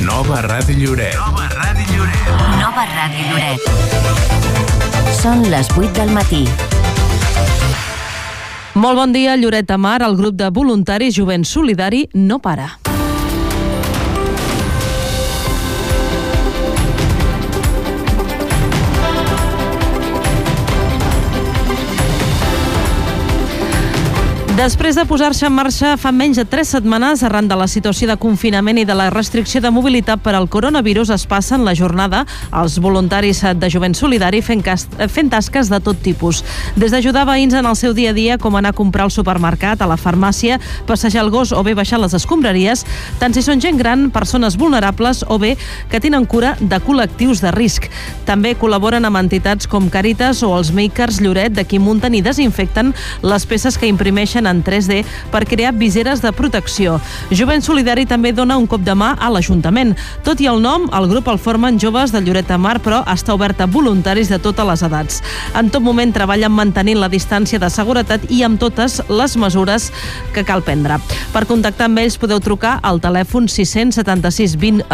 Nova Ràdio Lloret. Nova Ràdio Lloret. Nova Ràdio Lloret. Són les 8 del matí. Molt bon dia, Lloret de Mar. El grup de voluntaris Jovent Solidari no para. Després de posar-se en marxa fa menys de 3 setmanes, arran de la situació de confinament i de la restricció de mobilitat per al coronavirus, es passen la jornada als voluntaris de Jovent Solidari fent tasques de tot tipus. Des d'ajudar veïns en el seu dia a dia, com anar a comprar al supermercat, a la farmàcia, passejar el gos o bé baixar les escombraries, tant si són gent gran, persones vulnerables o bé que tenen cura de col·lectius de risc. També col·laboren amb entitats com Càritas o els Makers Lloret, de qui munten i desinfecten les peces que imprimeixen en 3D per crear viseres de protecció. Jovent Solidari també dona un cop de mà a l'Ajuntament. Tot i el nom, el grup el formen joves de Lloret de Mar, però està obert a voluntaris de totes les edats. En tot moment treballen mantenint la distància de seguretat i amb totes les mesures que cal prendre. Per contactar amb ells podeu trucar al telèfon 676 20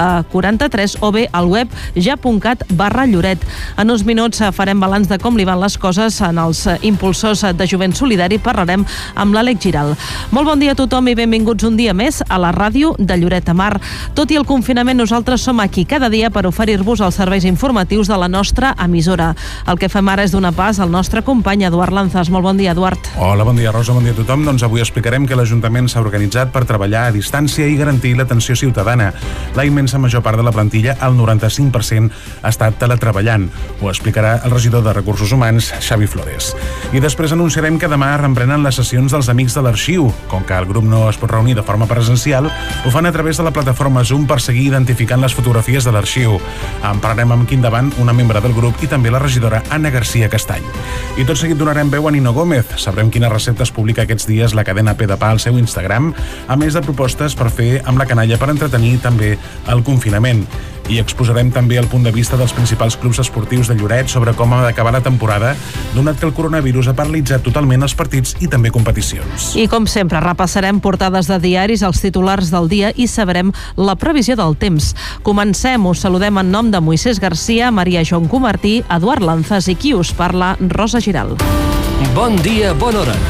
43 o bé al web ja.cat/Lloret. En uns minuts farem balanç de com li van les coses en els impulsors de Jovent Solidari. Parlarem amb l'Àlex Giral. Molt bon dia a tothom i benvinguts un dia més a la ràdio de Lloret de Mar. Tot i el confinament, nosaltres som aquí cada dia per oferir-vos els serveis informatius de la nostra emissora. El que fem ara és donar pas al nostre company Eduard Lanzas. Molt bon dia, Eduard. Hola, bon dia, Rosa, bon dia a tothom. Doncs avui explicarem que l'Ajuntament s'ha organitzat per treballar a distància i garantir l'atenció ciutadana. La immensa major part de la plantilla, el 95%, ha estat teletreballant. Ho explicarà el regidor de Recursos Humans, Xavi Flores. I després anunciarem que demà reprenen les sessions dels Amics de l'Arxiu. Com que el grup no es pot reunir de forma presencial, ho fan a través de la plataforma Zoom per seguir identificant les fotografies de l'arxiu. En parlarem amb Quim Davant, una membre del grup, i també la regidora Anna García Castany. I tot seguit donarem veu a Nino Gómez. Sabrem quines receptes publica aquests dies la cadena P de Pa al seu Instagram, a més de propostes per fer amb la canalla per entretenir també el confinament. I exposarem també el punt de vista dels principals clubs esportius de Lloret sobre com ha d'acabar la temporada, donat que el coronavirus ha paralitzat totalment els partits i també competicions. I com sempre, repassarem portades de diaris, els titulars del dia i sabrem la previsió del temps. Comencem, us saludem en nom de Moisés Garcia, Maria Joan Comartí, Eduard Lanzas i qui us parla, Rosa Giral. Bon dia, bona hora.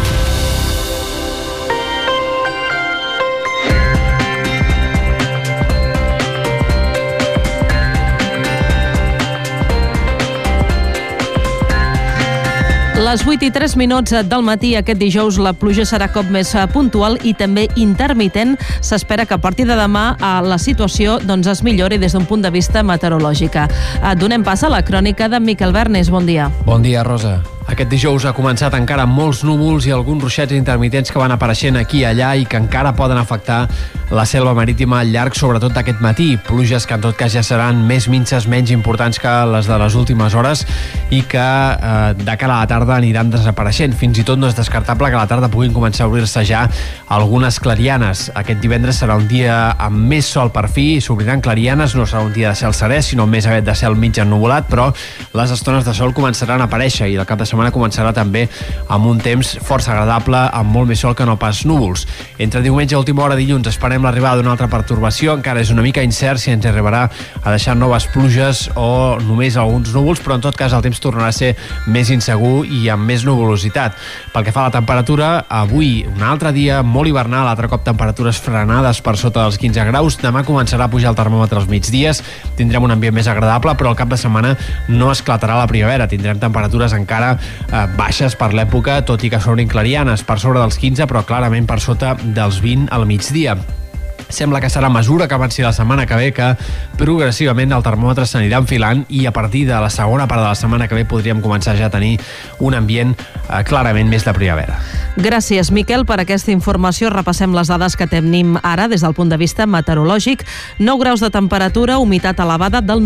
Les 8:03 del matí aquest dijous la pluja serà cop més puntual i també intermitent. S'espera que a partir de demà la situació es millori des d'un punt de vista meteorològic. Donem pas a la crònica de Miquel Bernes. Bon dia. Bon dia, Rosa. Aquest dijous ha començat encara amb molts núvols i alguns ruixats intermitents que van apareixent aquí i allà i que encara poden afectar la selva marítima al llarg, sobretot d'aquest matí. Pluges que en tot cas ja seran més minses, menys importants que les de les últimes hores i que de cara a la tarda aniran desapareixent. Fins i tot no és descartable que a la tarda puguin començar a obrir-se ja algunes clarianes. Aquest divendres serà un dia amb més sol per fi, s'obriran clarianes, no serà un dia de cel serè, sinó més aviat de cel mig ennuvolat, però les estones de sol començaran a aparèixer i el cap de setmana començarà també amb un temps força agradable, amb molt més sol que no pas núvols. Entre diumenge i última hora dilluns esperem l'arribada d'una altra pertorbació, encara és una mica incert si ens arribarà a deixar noves pluges o només alguns núvols, però en tot cas el temps tornarà a ser més insegur i amb més nuvolositat. Pel que fa a la temperatura, avui un altre dia molt hivernal, altre cop temperatures frenades per sota dels 15 graus, demà començarà a pujar el termòmetre als migdies, tindrem un ambient més agradable, però al cap de setmana no esclatarà la primavera, tindrem temperatures encara baixes per l'època, tot i que s'obrin clarianes per sobre dels 15, però clarament per sota dels 20 al migdia. Sembla que serà a mesura que avanci la setmana que ve que progressivament el termòmetre s'anirà enfilant i a partir de la segona part de la setmana que ve podríem començar ja a tenir un ambient clarament més de primavera. Gràcies, Miquel, per aquesta informació. Repassem les dades que tenim ara des del punt de vista meteorològic. 9 graus de temperatura, humitat elevada del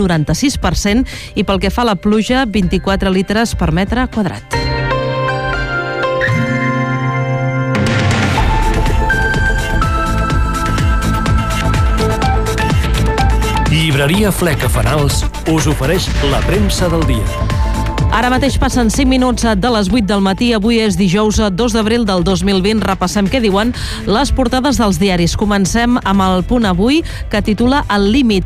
96% i pel que fa a la pluja, 24 litres per metre quadrat. Llibreria Fleca Fanals us ofereix la premsa del dia. Ara mateix passen 5 minuts de les 8 del matí. Avui és dijous 2 d'abril del 2020. Repassem què diuen les portades dels diaris. Comencem amb el Punt Avui, que titula El límit.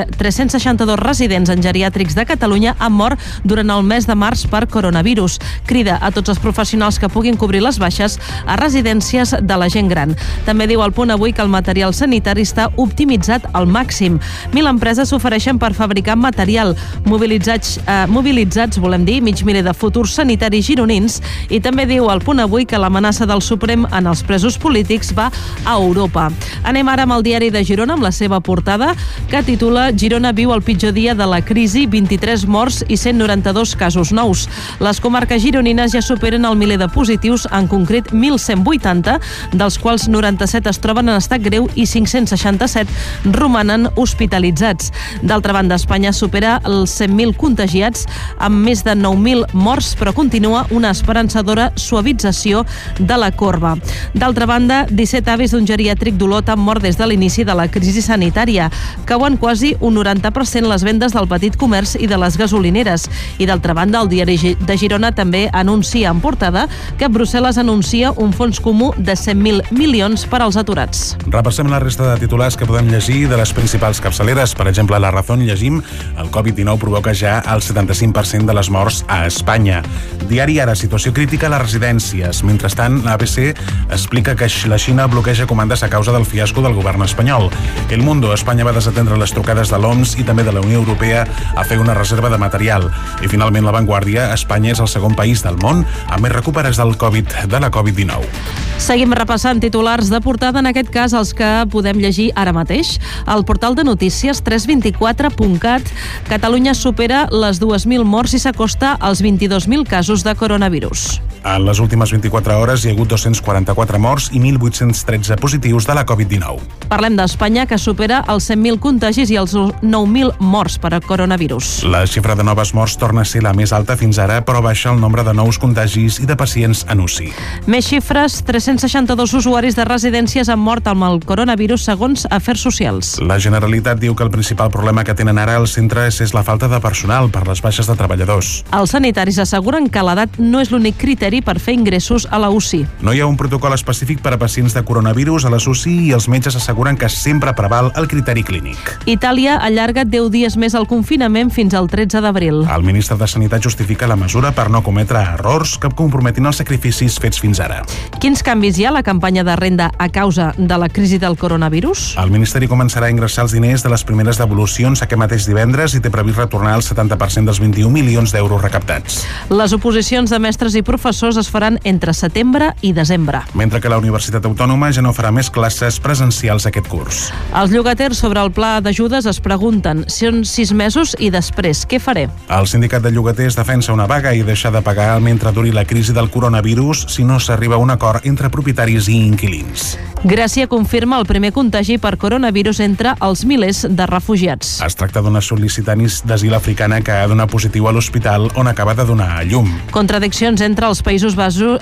362 residents en geriàtrics de Catalunya han mort durant el mes de març per coronavirus. Crida a tots els professionals que puguin cobrir les baixes a residències de la gent gran. També diu el Punt Avui que el material sanitari està optimitzat al màxim. 1.000 empreses s'ofereixen per fabricar material. Mobilitzats, volem dir, mig miler de futurs sanitaris gironins. I també diu el Punt Avui que l'amenaça del Suprem en els presos polítics va a Europa. Anem ara amb el diari de Girona, amb la seva portada, que titula Girona viu el pitjor dia de la crisi, 23 morts i 192 casos nous. Les comarques gironines ja superen el miler de positius, en concret 1.180, dels quals 97 es troben en estat greu i 567 romanen hospitalitzats. D'altra banda, Espanya supera els 100.000 contagiats, amb més de 9.000 morts, però continua una esperançadora suavització de la corba. D'altra banda, 17 avis d'un geriàtric d'Olot han mort des de l'inici de la crisi sanitària. Cauen quasi un 90% les vendes del petit comerç i de les gasolineres. I d'altra banda, el diari de Girona també anuncia en portada que Brussel·les anuncia un fons comú de 100.000 milions per als aturats. Repassem la resta de titulars que podem llegir de les principals capçaleres. Per exemple, a La Razón llegim el Covid-19 provoca ja el 75% de les morts a Espanya. Diari Ara, situació crítica a les residències. Mentrestant, l'ABC explica que la Xina bloqueja comandes a causa del fiasco del govern espanyol. El Mundo, Espanya va desatendre les trucades de l'OMS i també de la Unió Europea a fer una reserva de material. I finalment, La Vanguardia, Espanya és el segon país del món amb més recuperats de la Covid-19. Seguim repassant titulars de portada, en aquest cas els que podem llegir ara mateix. Al portal de notícies 324.cat, Catalunya supera les 2.000 morts i s'acosta als 22.000 casos de coronavirus. En les últimes 24 hores hi ha hagut 244 morts i 1.813 positius de la Covid-19. Parlem d'Espanya, que supera els 100.000 contagis i els 9.000 morts per coronavirus. La xifra de noves morts torna a ser la més alta fins ara, però baixa el nombre de nous contagis i de pacients en UCI. Més xifres, 362 usuaris de residències han mort amb el coronavirus, segons Afers Socials. La Generalitat diu que el principal problema que tenen ara els centres és la falta de personal per les baixes de treballadors. Els sanitaris asseguren que l'edat no és l'únic criteri per fer ingressos a la UCI. No hi ha un protocol específic per a pacients de coronavirus a les UCI i els metges asseguren que sempre preval el criteri clínic. Itàlia allarga 10 dies més el confinament fins al 13 d'abril. El ministre de Sanitat justifica la mesura per no cometre errors que comprometin els sacrificis fets fins ara. Quins canvis hi ha a la campanya de renda a causa de la crisi del coronavirus? El Ministeri començarà a ingressar els diners de les primeres devolucions aquest mateix divendres i té previst retornar el 70% dels 21 milions d'euros recaptats. Les oposicions de mestres i professors es faran entre setembre i desembre. Mentre que la Universitat Autònoma ja no farà més classes presencials aquest curs. Els llogaters sobre el pla d'ajudes es pregunten si són 6 mesos i després què faré? El sindicat de llogaters defensa una vaga i deixar de pagar mentre duri la crisi del coronavirus si no s'arriba a un acord entre propietaris i inquilins. Gràcia confirma el primer contagi per coronavirus entre els milers de refugiats. Es tracta d'una sol·licitant d'asil africana que ha donat positiu a l'hospital on acaba de donar a llum. Contradiccions entre els Països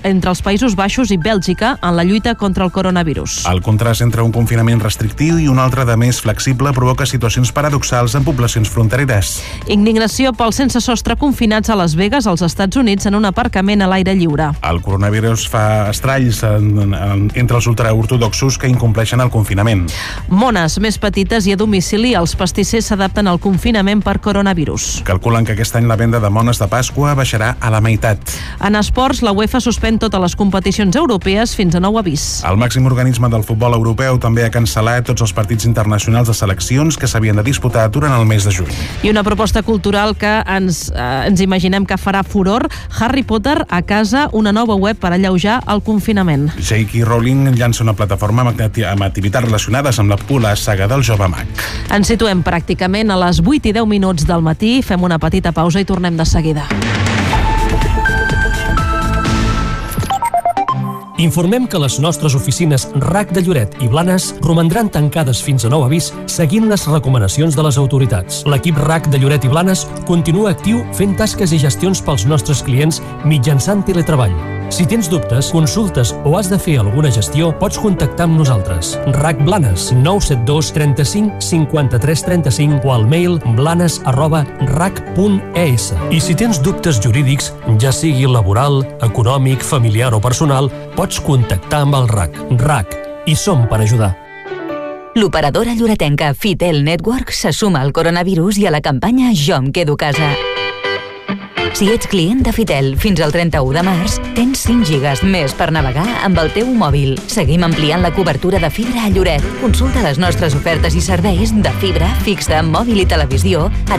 Baixos i Bèlgica en la lluita contra el coronavirus. El contrast entre un confinament restrictiu i un altre de més flexible provoca situacions paradoxals en poblacions frontereres. Indignació pels sense sostre confinats a Las Vegas, als Estats Units, en un aparcament a l'aire lliure. El coronavirus fa estralls entre els ultraortodoxos que incompleixen el confinament. Mones més petites i a domicili, els pastissers s'adapten al confinament per coronavirus. Calculen que aquest any la venda de mones de Pasqua baixarà a la meitat. En esports, la UEFA suspèn totes les competicions europees fins a nou avís. El màxim organisme del futbol europeu també ha cancel·lat tots els partits internacionals de seleccions que s'havien de disputar durant el mes de juny. I una proposta cultural que ens imaginem que farà furor: Harry Potter a casa, una nova web per alleujar el confinament. J.K. Rowling llança una plataforma amb activitats relacionades amb la popular saga del jove mag. Ens situem pràcticament a les 8:10 del matí, fem una petita pausa i tornem de seguida. Informem que les nostres oficines RAC de Lloret i Blanes romandran tancades fins a nou avís seguint les recomanacions de les autoritats. L'equip RAC de Lloret i Blanes continua actiu fent tasques i gestions pels nostres clients mitjançant teletreball. Si tens dubtes, consultes o has de fer alguna gestió, pots contactar amb nosaltres. RAC Blanes, 972 35 53 35 o al mail blanes@rac.es. I si tens dubtes jurídics, ja sigui laboral, econòmic, familiar o personal, pots contactar amb el RAC. RAC, hi som per ajudar. L'operadora lloretenca Fitel Network se suma al coronavirus i a la campanya Jo em quedo a casa. Si ets client de Fitel fins al 31 de març, tens 5 gigas més per navegar amb el teu mòbil. Seguim ampliant la cobertura de fibra a Lloret. Consulta les nostres ofertes i serveis de fibra, fixa, mòbil i televisió a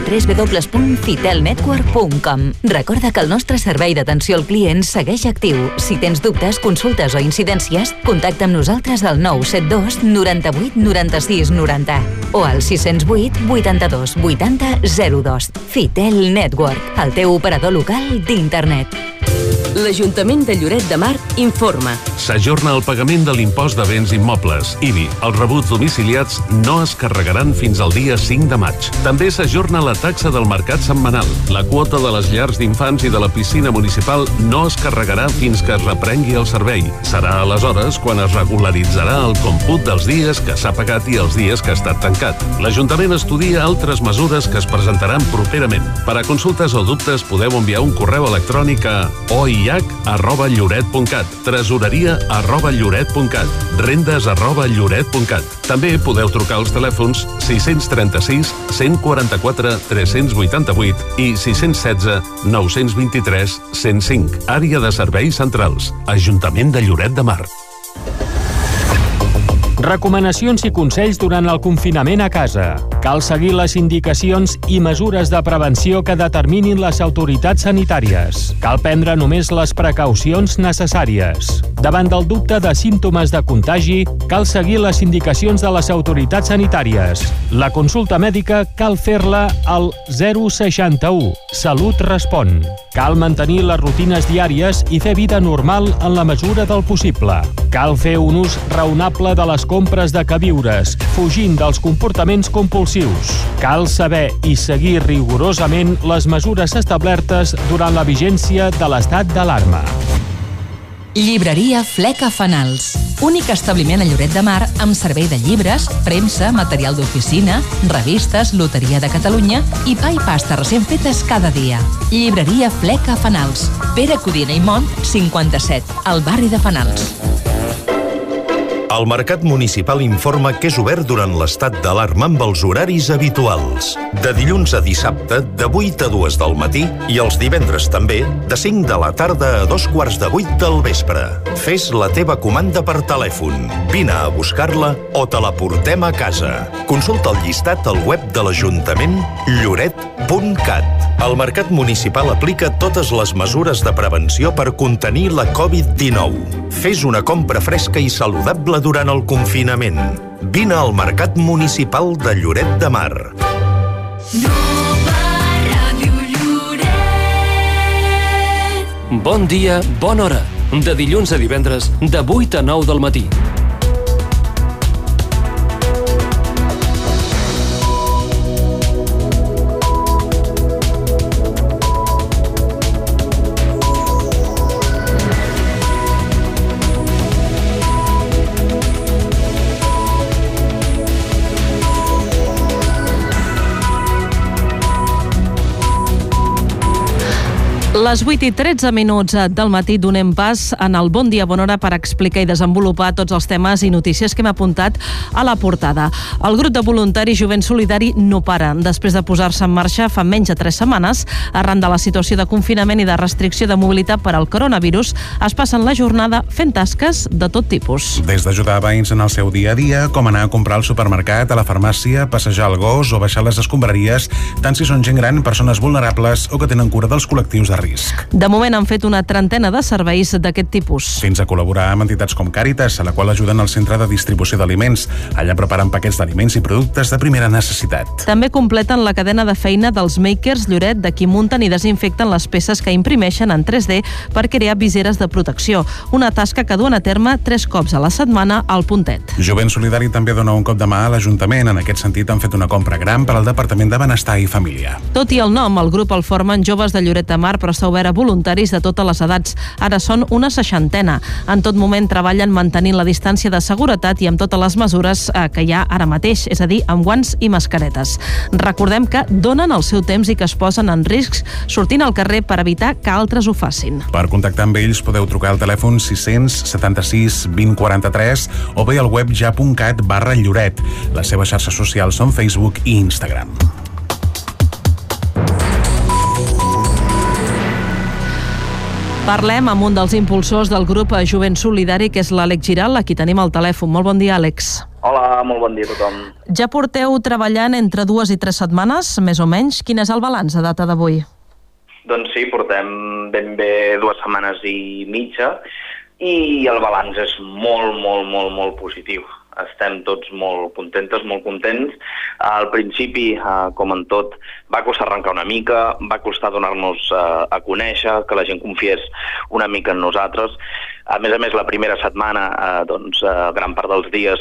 www.fitelnetwork.com. Recorda que el nostre servei d'atenció al client segueix actiu. Si tens dubtes, consultes o incidències, contacta amb nosaltres al 972 98 96 90 o al 608 82 80 02. Fitel Network, el teu operador local d'internet. L'Ajuntament de Lloret de Mar informa. S'ajorna el pagament de l'impost de béns immobles. IBI. Els rebuts domiciliats no es carregaran fins al dia 5 de maig. També s'ajorna la taxa del mercat setmanal. La quota de les llars d'infants i de la piscina municipal no es carregarà fins que es reprengui el servei. Serà aleshores quan es regularitzarà el còmput dels dies que s'ha pagat i els dies que ha estat tancat. L'Ajuntament estudia altres mesures que es presentaran properament. Per a consultes o dubtes podeu enviar un correu electrònic a oih@lloret.cat, tresoreria@lloret.cat, rendes@lloret.cat. També podeu trucar als telèfons 636 144 388 i 616 923 105. Àrea de Serveis Centrals. Ajuntament de Lloret de Mar. Recomanacions i consells durant el confinament a casa. Cal seguir les indicacions i mesures de prevenció que determinin les autoritats sanitàries. Cal prendre només les precaucions necessàries. Davant del dubte de símptomes de contagi, cal seguir les indicacions de les autoritats sanitàries. La consulta mèdica cal fer-la al 061. Salut respon. Cal mantenir les rutines diàries i fer vida normal en la mesura del possible. Cal fer un ús raonable de les compres de queviures, fugint dels comportaments compulsius. Cal saber i seguir rigorosament les mesures establertes durant la vigència de l'estat d'alarma. Llibreria Fleca Fanals. Únic establiment a Lloret de Mar amb servei de llibres, premsa, material d'oficina, revistes, loteria de Catalunya i pa i pasta recent fetes cada dia. Llibreria Fleca Fanals. Pere Codina i Mont, 57, al barri de Fanals. El Mercat Municipal informa que és obert durant l'estat d'alarma amb els horaris habituals. De dilluns a dissabte, de 8 a 2 del matí i els divendres també, de 5 de la tarda a 2:15 del vespre. Fes la teva comanda per telèfon. Vine a buscar-la o te la portem a casa. Consulta el llistat al web de l'Ajuntament lloret.cat. El Mercat Municipal aplica totes les mesures de prevenció per contenir la Covid-19. Fes una compra fresca i saludable durant el confinament. Vine al Mercat Municipal de Lloret de Mar. Bon dia, bona hora. De dilluns a divendres, de 8 a 9 del matí. Les 8:13 del matí donem pas en el Bon Dia, Bona Hora per explicar i desenvolupar tots els temes i notícies que hem apuntat a la portada. El grup de voluntaris Jovent Solidari no para. Després de posar-se en marxa fa menys de 3 setmanes, arran de la situació de confinament i de restricció de mobilitat per al coronavirus, es passen la jornada fent tasques de tot tipus. Des d'ajudar veïns en el seu dia a dia, com anar a comprar al supermercat, a la farmàcia, passejar el gos o baixar les escombraries, tant si són gent gran, persones vulnerables o que tenen cura dels col·lectius de risc. De moment han fet una trentena de serveis d'aquest tipus. Fins a col·laborar amb entitats com Càritas, a la qual ajuden al centre de distribució d'aliments. Allà preparen paquets d'aliments i productes de primera necessitat. També completen la cadena de feina dels makers Lloret, de qui munten i desinfecten les peces que imprimeixen en 3D per crear viseres de protecció. Una tasca que duen a terme 3 cops a la setmana al Puntet. Jovent Solidari també dona un cop de mà a l'Ajuntament. En aquest sentit han fet una compra gran per al Departament de Benestar i Família. Tot i el nom, el grup el formen joves de Lloret de Mar, però està obert a voluntaris de totes les edats. Ara són una 60. En tot moment treballen mantenint la distància de seguretat i amb totes les mesures que hi ha ara mateix, és a dir, amb guants i mascaretes. Recordem que donen el seu temps i que es posen en riscs sortint al carrer per evitar que altres ho facin. Per contactar amb ells podeu trucar al telèfon 676 20 43 o bé al web ja.cat/Lloret. Les seves xarxes socials són Facebook i Instagram. Parlem amb un dels impulsors del grup Jovent Solidari, que és l'Àlex Giral. Aquí tenim el telèfon. Molt bon dia, Àlex. Hola, molt bon dia a tothom. Ja porteu treballant entre 2 i 3 setmanes, més o menys. Quin és el balanç a data d'avui? Doncs sí, portem ben bé 2 setmanes i mitja i el balanç és molt positiu. Estem tots molt contents. Al principi, com en tot, va costar arrencar una mica, va costar donar-nos a conèixer, que la gent confiés una mica en nosaltres. A més, la primera setmana, gran part dels dies,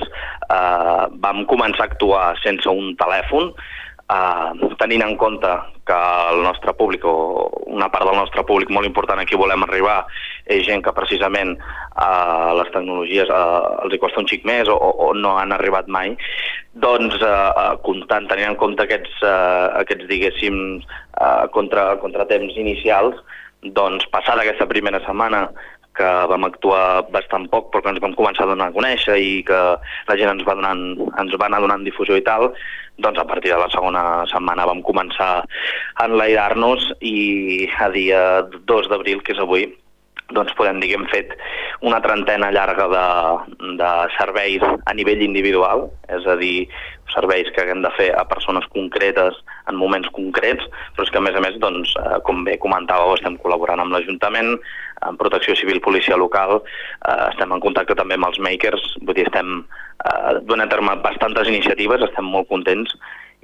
vam començar a actuar sense un telèfon, tenint en compte que el nostre públic, o una part del nostre públic molt important a qui volem arribar, és gent que precisament les tecnologies els hi costa un xic més o no han arribat mai, doncs tenint en compte aquests diguéssim, contratemps inicials, doncs passada aquesta primera setmana, que vam actuar bastant poc però que ens vam començar a donar a conèixer i que la gent ens va anar donant difusió i tal, doncs a partir de la segona setmana vam començar a enlairar-nos i a dia 2 d'abril, que és avui, doncs podem dir que hem fet una trentena llarga de serveis a nivell individual, és a dir, serveis que haguem de fer a persones concretes en moments concrets, però és que a més, doncs, com bé comentàveu, estem col·laborant amb l'Ajuntament, amb Protecció Civil, Policia Local, estem en contacte també amb els makers, vull dir, estem donant a terme bastantes iniciatives, estem molt contents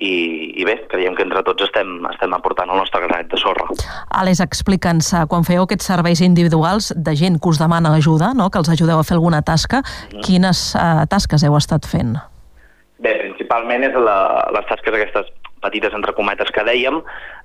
i bé, creiem que entre tots estem aportant el nostre granet de sorra. Àlex, explica'ns, quan fèieu aquests serveis individuals de gent que us demana ajuda, no? Que els ajudeu a fer alguna tasca, quines tasques heu estat fent? Bé, principalment és les tasques aquestes petites entre cometes que dèiem,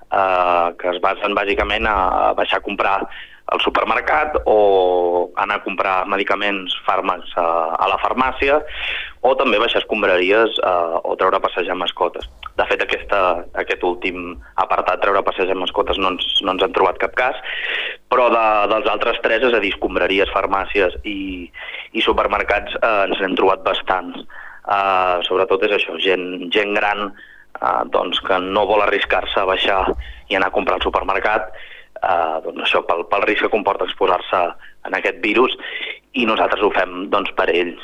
que es basen bàsicament a baixar a comprar al supermercat o anar a comprar medicaments, fàrmacs a la farmàcia, o també baixar escombraries o treure a passejar mascotes. De fet, aquest últim apartat, treure a passejar mascotes, no ens han trobat cap cas, però dels altres 3, és a dir, escombraries, farmàcies i supermercats, ens n'hem trobat bastants. Sobretot és això, gent gran doncs que no vol arriscar-se a baixar i anar a comprar al supermercat, doncs això, pel risc que comporta exposar-se en aquest virus, i nosaltres ho fem doncs per ells.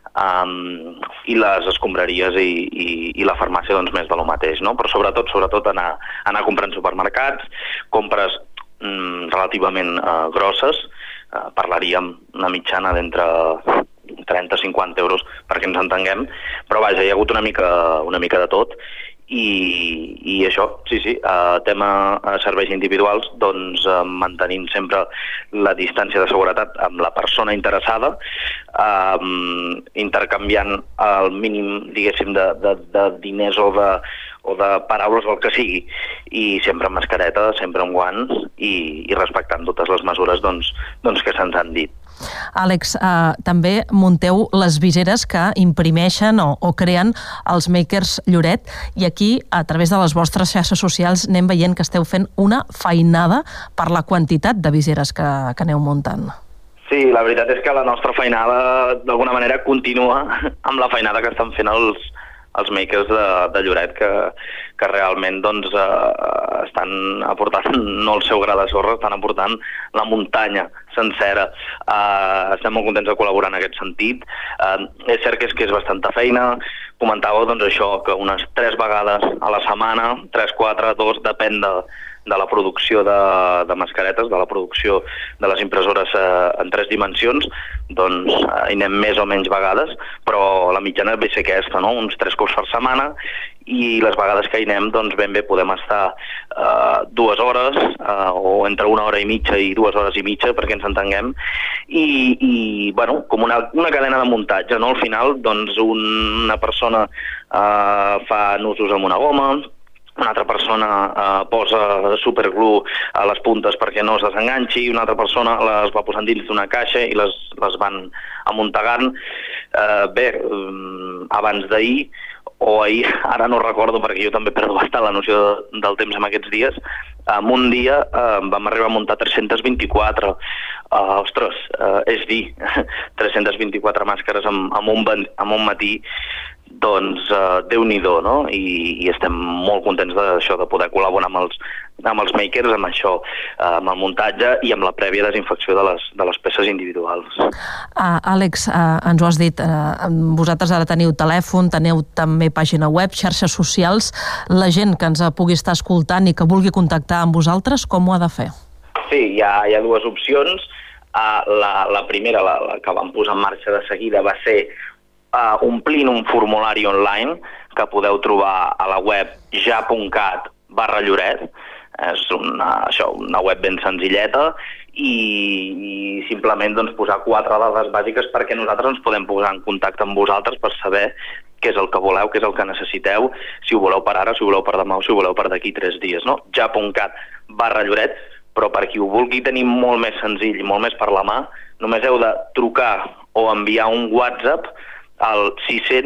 I les escombraries i la farmàcia doncs més de lo mateix, no? Però sobretot anar a comprar en supermercats, compres relativament grosses, parlaríem una mitjana d'entre 30-50 euros perquè ens entenguem, però vaja, hi ha hagut una mica de tot. I això, sí, tema serveis individuals, doncs mantenint sempre la distància de seguretat amb la persona interessada, intercanviant el mínim, diguéssim, de diners o de paraules o el que sigui, i sempre amb mascareta, sempre amb guants i respectant totes les mesures doncs que se'ns han dit. Àlex, també munteu les viseres que imprimeixen o creen els makers Lloret, i aquí, a través de les vostres xarxes socials, anem veient que esteu fent una feinada per la quantitat de viseres que aneu muntant. Sí, la veritat és que la nostra feinada d'alguna manera continua amb la feinada que estan fent els makers de Lloret, que realment doncs, estan aportant no el seu gra de sorra, estan aportant la muntanya sencera. Estem molt contents de col·laborar en aquest sentit. És cert que és bastanta feina. Comentàveu doncs, això, que unes 3 vegades a la setmana, 3, 4, 2, depèn de la producció de mascaretes, de la producció de les impressores en 3 dimensions, doncs hi anem més o menys vegades, però la mitjana ve ser aquesta, no? Uns 3 cops per setmana, i les vegades que hi anem, doncs ben bé podem estar 2 hores, o entre 1 hora i mitja i 2 hores i mitja, perquè ens entenguem, i bueno, com una cadena de muntatge, no? Al final, doncs una persona fa nusos amb una goma, una altra persona posa superglue a les puntes perquè no es desenganxi, una altra persona les va posant dins d'una caixa i les van amuntegant. Abans d'ahir, o ahir, ara no recordo perquè jo també perdo bastant la noció del temps en aquests dies, en un dia vam arribar a muntar 324. Ostres, és dir, 324 màscares en un matí, doncs Déu-n'hi-do, no? I estem molt contents d'això, de poder col·laborar amb els makers, amb això, amb el muntatge i amb la prèvia desinfecció de les peces individuals. Àlex, ens ho has dit, vosaltres ara teniu telèfon, teniu també pàgina web, xarxes socials. La gent que ens pugui estar escoltant i que vulgui contactar amb vosaltres, com ho ha de fer? Sí, hi ha dues opcions. La primera, la que vam posar en marxa de seguida, va ser omplint un formulari online que podeu trobar a la web ja.cat/Lloret. És una web ben senzilleta i simplement posar 4 dades bàsiques perquè nosaltres ens podem posar en contacte amb vosaltres per saber què és el que voleu, què és el que necessiteu, si ho voleu per ara, si ho voleu per demà o si ho voleu per d'aquí 3 dies. ja.cat/Lloret, però per qui ho vulgui tenir molt més senzill i molt més per la mà, només heu de trucar o enviar un WhatsApp al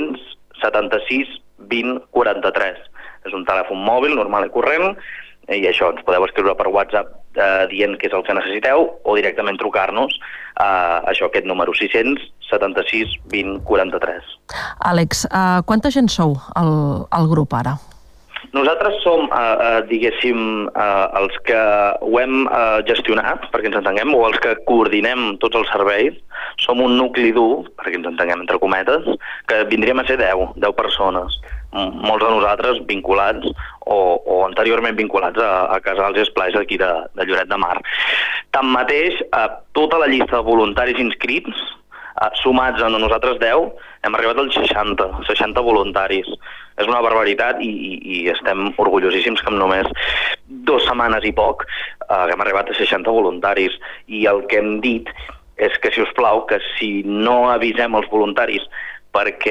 676 20 43. És un telèfon mòbil normal i corrent i això, ens podeu escriure per WhatsApp dient què és el que necessiteu o directament trucar-nos a aquest número 676 20 43. Àlex, quanta gent sou al grup ara? Nosaltres som, diguéssim, els que ho hem gestionat, perquè ens entenguem, o els que coordinem tots els serveis. Som un nucli dur, perquè ens entenguem entre cometes, que vindríem a ser 10 persones. Molts de nosaltres vinculats o anteriorment vinculats a casals i esplais d'aquí de Lloret de Mar. Tanmateix, tota la llista de voluntaris inscrits, sumats a nosaltres 10, hem arribat als 60 voluntaris. És una barbaritat i estem orgullosíssims que en només 2 setmanes i poc hem arribat a 60 voluntaris. I el que hem dit és que, si us plau, que si no avisem els voluntaris perquè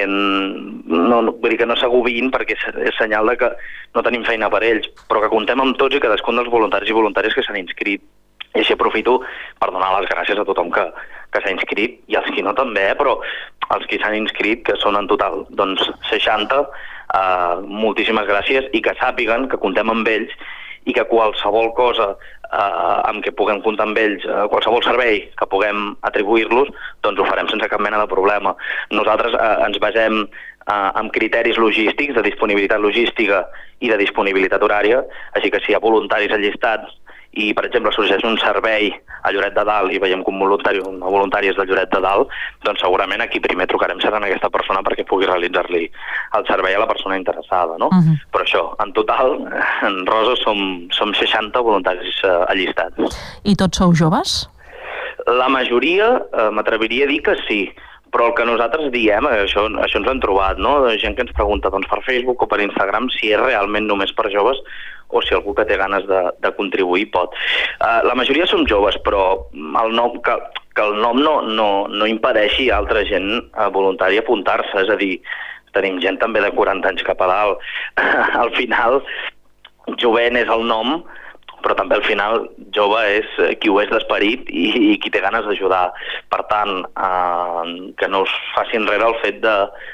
no s'agobin, perquè és senyal de que no tenim feina per ells, però que contem amb tots i cadascun dels voluntaris i voluntàries que s'han inscrit. I així aprofito per donar les gràcies a tothom que s'ha inscrit, i els qui no també, però els que s'han inscrit, que són en total 60, moltíssimes gràcies, i que sàpiguen que contem amb ells i que qualsevol cosa amb què puguem comptar amb ells, qualsevol servei que puguem atribuir-los, doncs ho farem sense cap mena de problema. Nosaltres ens basem en criteris logístics, de disponibilitat logística i de disponibilitat horària, així que si hi ha voluntaris allistats i, per exemple, sorgeix un servei a Lloret de Dalt i veiem que un voluntari o una voluntària és de Lloret de Dalt, doncs segurament aquí primer trucarem serà a aquesta persona perquè pugui realitzar-li el servei a la persona interessada, no? Però això, en total, en Rosa som 60 voluntaris allistats. I tots sou joves? La majoria, m'atreviria a dir que sí, però el que nosaltres diem, això ens hem trobat, no? Gent que ens pregunta per Facebook o per Instagram si és realment només per joves o si algú que té ganes de contribuir pot. La majoria som joves, però que el nom no impedeixi a altra gent voluntària apuntar-se, és a dir, tenim gent també de 40 anys cap a dalt. Al final, jovent és el nom, però també al final jove és qui ho és d'esperit i qui té ganes d'ajudar. Per tant, que no us faci enrere el fet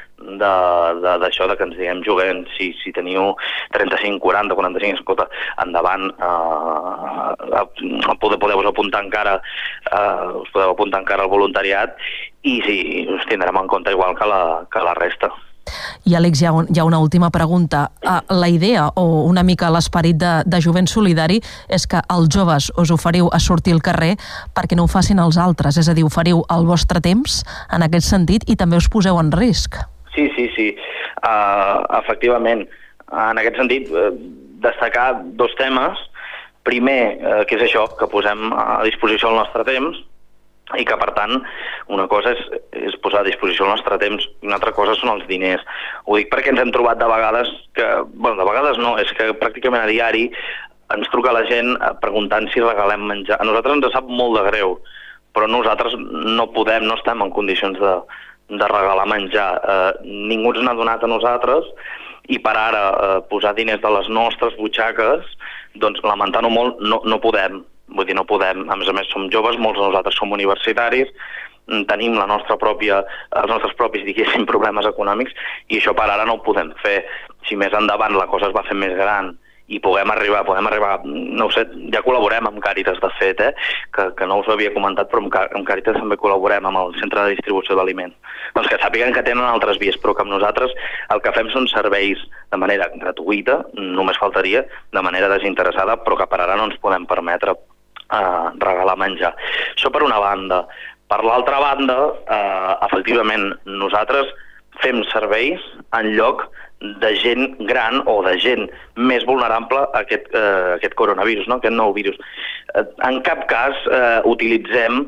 d'això, de que ens diguem jovent. Si teniu 35, 40, 45, escolta, endavant, podeu apuntar encara, us podeu apuntar encara al voluntariat i sí, us tindrem en compte igual que la resta. I, Àlex, hi ha una última pregunta. La idea, o una mica l'esperit de Jovent Solidari, és que els joves us oferiu a sortir al carrer perquè no ho facin els altres, és a dir, oferiu el vostre temps en aquest sentit i també us poseu en risc. Sí. Efectivament. En aquest sentit, destacar 2 temes. Primer, que és això, que posem a disposició el nostre temps, i que, per tant, una cosa és posar a disposició el nostre temps i una altra cosa són els diners. Ho dic perquè ens hem trobat de vegades de vegades no, és que pràcticament a diari ens truca la gent preguntant si regalem menjar. A nosaltres ens sap molt de greu, però nosaltres no estem en condicions de regalar menjar. Ningú ens n'ha donat a nosaltres i per ara posar diners de les nostres butxaques, doncs lamentant-ho molt, no podem. Vull dir, no podem. A més, som joves, molts de nosaltres som universitaris, tenim els nostres propis, diguéssim, problemes econòmics, i això per ara no ho podem fer. Si més endavant la cosa es va fer més gran i podem arribar, no ho sé, ja col·laborem amb Càritas, de fet, que no us ho havia comentat, però amb Càritas també col·laborem amb el Centre de Distribució d'Aliments. Doncs que sàpiguen que tenen altres vies, però que amb nosaltres el que fem són serveis de manera gratuïta, només faltaria, de manera desinteressada, però que per ara no ens podem permetre regalar menjar. Això per una banda. Per l'altra banda, efectivament, nosaltres fem serveis en lloc de gent gran o de gent més vulnerable a aquest coronavirus, no? Aquest nou virus. En cap cas utilitzem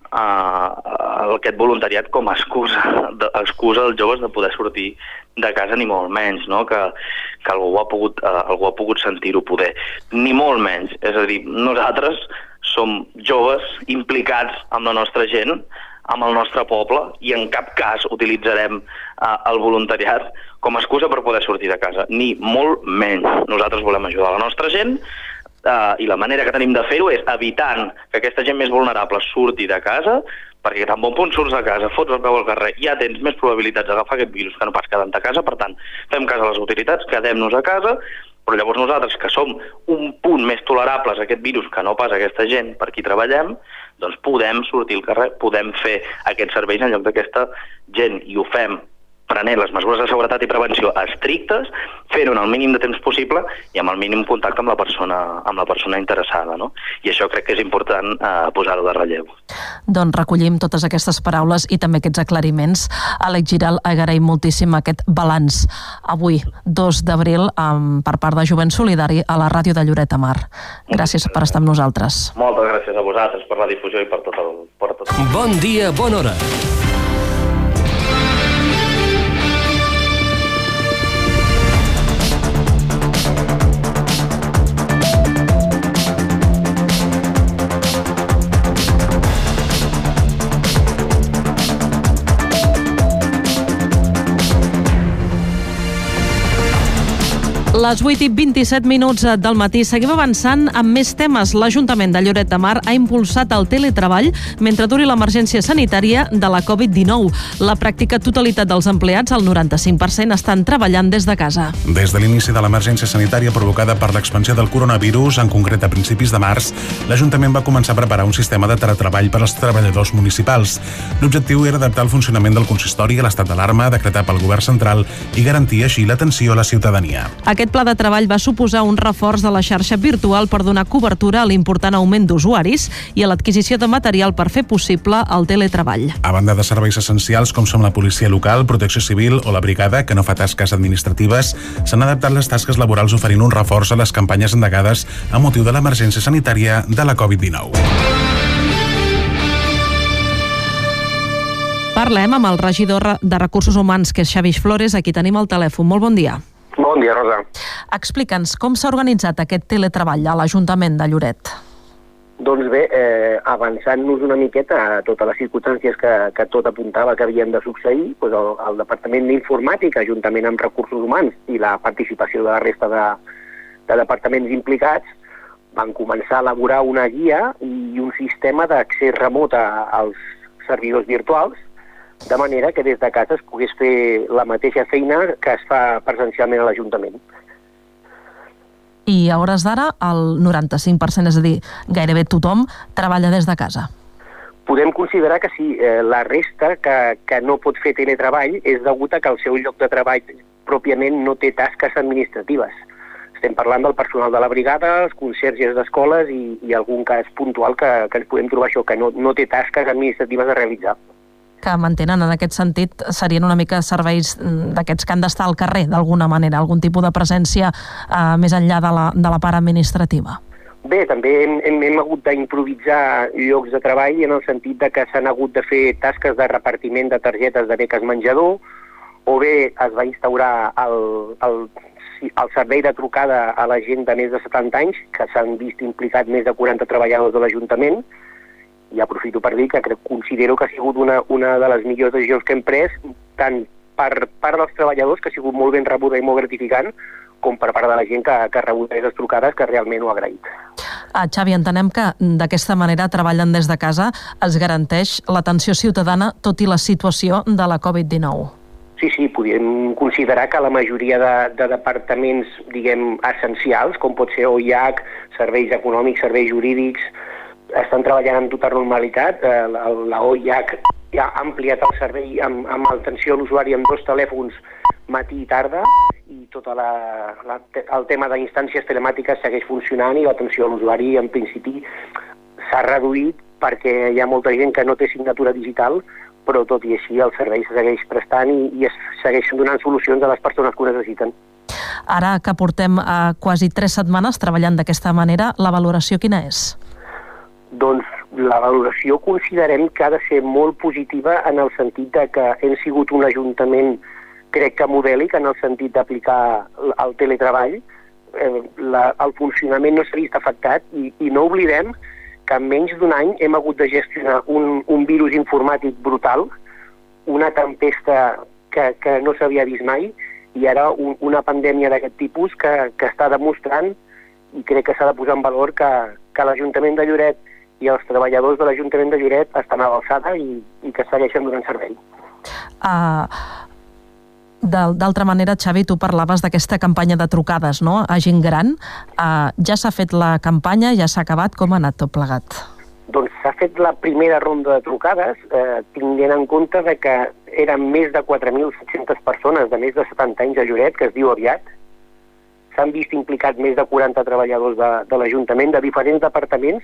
aquest voluntariat com a excusa als joves de poder sortir de casa, ni molt menys, no? Que algú ha pogut sentir-ho poder. Ni molt menys. És a dir, nosaltres som joves implicats amb la nostra gent, amb el nostre poble, i en cap cas utilitzarem el voluntariat com a excusa per poder sortir de casa, ni molt menys. Nosaltres volem ajudar la nostra gent, i la manera que tenim de fer-ho és evitant que aquesta gent més vulnerable surti de casa, perquè tan bon punt surts de casa, fots el peu al carrer, ja tens més probabilitats d'agafar aquest virus que no pas quedant a casa. Per tant, fem cas a les autoritats, quedem-nos a casa, però llavors nosaltres, que som un punt més tolerables a aquest virus que no pas a aquesta gent per qui treballem, doncs podem sortir al carrer, podem fer aquests serveis en lloc d'aquesta gent, i ho fem prenent les mesures de seguretat i prevenció estrictes, fer-ho en el mínim de temps possible i amb el mínim contacte amb la persona interessada, no? I això crec que és important posar-ho de relleu. Doncs recollim totes aquestes paraules i també aquests aclariments. Àlex Giral, agraïm moltíssim aquest balanç avui, 2 d'abril, per part de Jovent Solidari a la ràdio de Lloret de Mar. Gràcies per estar amb nosaltres. Moltes gràcies a vosaltres per la difusió i per tot el... Bon dia, bona hora. Les 8:27 del matí. Seguim avançant amb més temes. L'Ajuntament de Lloret de Mar ha impulsat el teletreball mentre duri l'emergència sanitària de la Covid-19. La pràctica totalitat dels empleats, el 95%, estan treballant des de casa. Des de l'inici de l'emergència sanitària provocada per l'expansió del coronavirus, en concret a principis de març, l'Ajuntament va començar a preparar un sistema de teletreball per als treballadors municipals. L'objectiu era adaptar el funcionament del consistori a l'estat d'alarma decretat pel govern central i garantir així l'atenció a la ciutadania. Aquest pla de treball va suposar un reforç de la xarxa virtual per donar cobertura a l'important augment d'usuaris i a l'adquisició de material per fer possible el teletreball. A banda de serveis essencials com són la policia local, protecció civil o la brigada, que no fa tasques administratives, s'han adaptat les tasques laborals oferint un reforç a les campanyes endegades a motiu de l'emergència sanitària de la Covid-19. Parlem amb el regidor de Recursos Humans, que és Xavi Flores. Aquí tenim el telèfon. Molt bon dia. Bon dia, Rosa. Explica'ns com s'ha organitzat aquest teletreball a l'Ajuntament de Lloret. Doncs bé, avançant-nos una miqueta a totes les circumstàncies que tot apuntava que havien de succeir, doncs el Departament d'Informàtica, juntament amb Recursos Humans i la participació de la resta de departaments implicats, van començar a elaborar una guia i un sistema d'accés remot als servidors virtuals, de manera que des de casa es pogués fer la mateixa feina que es fa presencialment a l'Ajuntament. I a hores d'ara el 95%, és a dir, gairebé tothom, treballa des de casa. Podem considerar que sí. La resta que no pot fer teletreball és degut a que el seu lloc de treball pròpiament no té tasques administratives. Estem parlant del personal de la brigada, els conserges d'escoles i algun cas puntual que ens podem trobar això, que no té tasques administratives a realitzar. Que mantenen en aquest sentit serien una mica serveis d'aquests que han d'estar al carrer, d'alguna manera, algun tipus de presència més enllà de la part administrativa. Bé, també hem hagut d'improvisar llocs de treball en el sentit de que s'han hagut de fer tasques de repartiment de targetes de beques menjador, o bé es va instaurar el servei de trucada a la gent de més de 70 anys, que s'han vist implicats més de 40 treballadors de l'Ajuntament, i aprofito per dir que considero que ha sigut una de les millors decisions que hem pres, tant per part dels treballadors, que ha sigut molt ben rebuda i molt gratificant, com per part de la gent que ha rebut aquestes trucades, que realment ho ha agraït. Xavi, entenem que d'aquesta manera, treballant des de casa, es garanteix l'atenció ciutadana tot i la situació de la Covid-19. Sí, podríem considerar que la majoria de departaments, diguem, essencials, com pot ser OIH, serveis econòmics, serveis jurídics, estan treballant amb tota normalitat. La OIH ja ha ampliat el servei amb l'atenció a l'usuari amb 2 telèfons matí i tarda, i tot el tema d'instàncies telemàtiques segueix funcionant, i l'atenció a l'usuari en principi s'ha reduït perquè hi ha molta gent que no té signatura digital, però tot i així el servei se segueix prestant i es segueixen donant solucions a les persones que ho necessiten. Ara que portem quasi 3 setmanes treballant d'aquesta manera, la valoració quina és? Doncs la valoració considerem que ha de ser molt positiva, en el sentit de que hem sigut un ajuntament, crec que modèlic, en el sentit d'aplicar el teletreball. El funcionament no s'ha vist afectat, i no oblidem que en menys d'un any hem hagut de gestionar un virus informàtic brutal, una tempesta que no s'havia vist mai, i ara una pandèmia d'aquest tipus que està demostrant, i crec que s'ha de posar en valor, que l'Ajuntament de Lloret i els treballadors de l'Ajuntament de Lloret estan a l'alçada i que segueixen donant servei. D'altra manera, Xavi, tu parlaves d'aquesta campanya de trucades, no?, a gent gran. Ja s'ha fet la campanya, ja s'ha acabat, com ha anat tot plegat? Doncs s'ha fet la primera ronda de trucades, tinguent en compte que eren més de 4.700 persones de més de 70 anys a Lloret, que es diu aviat. S'han vist implicats més de 40 treballadors de l'Ajuntament, de diferents departaments,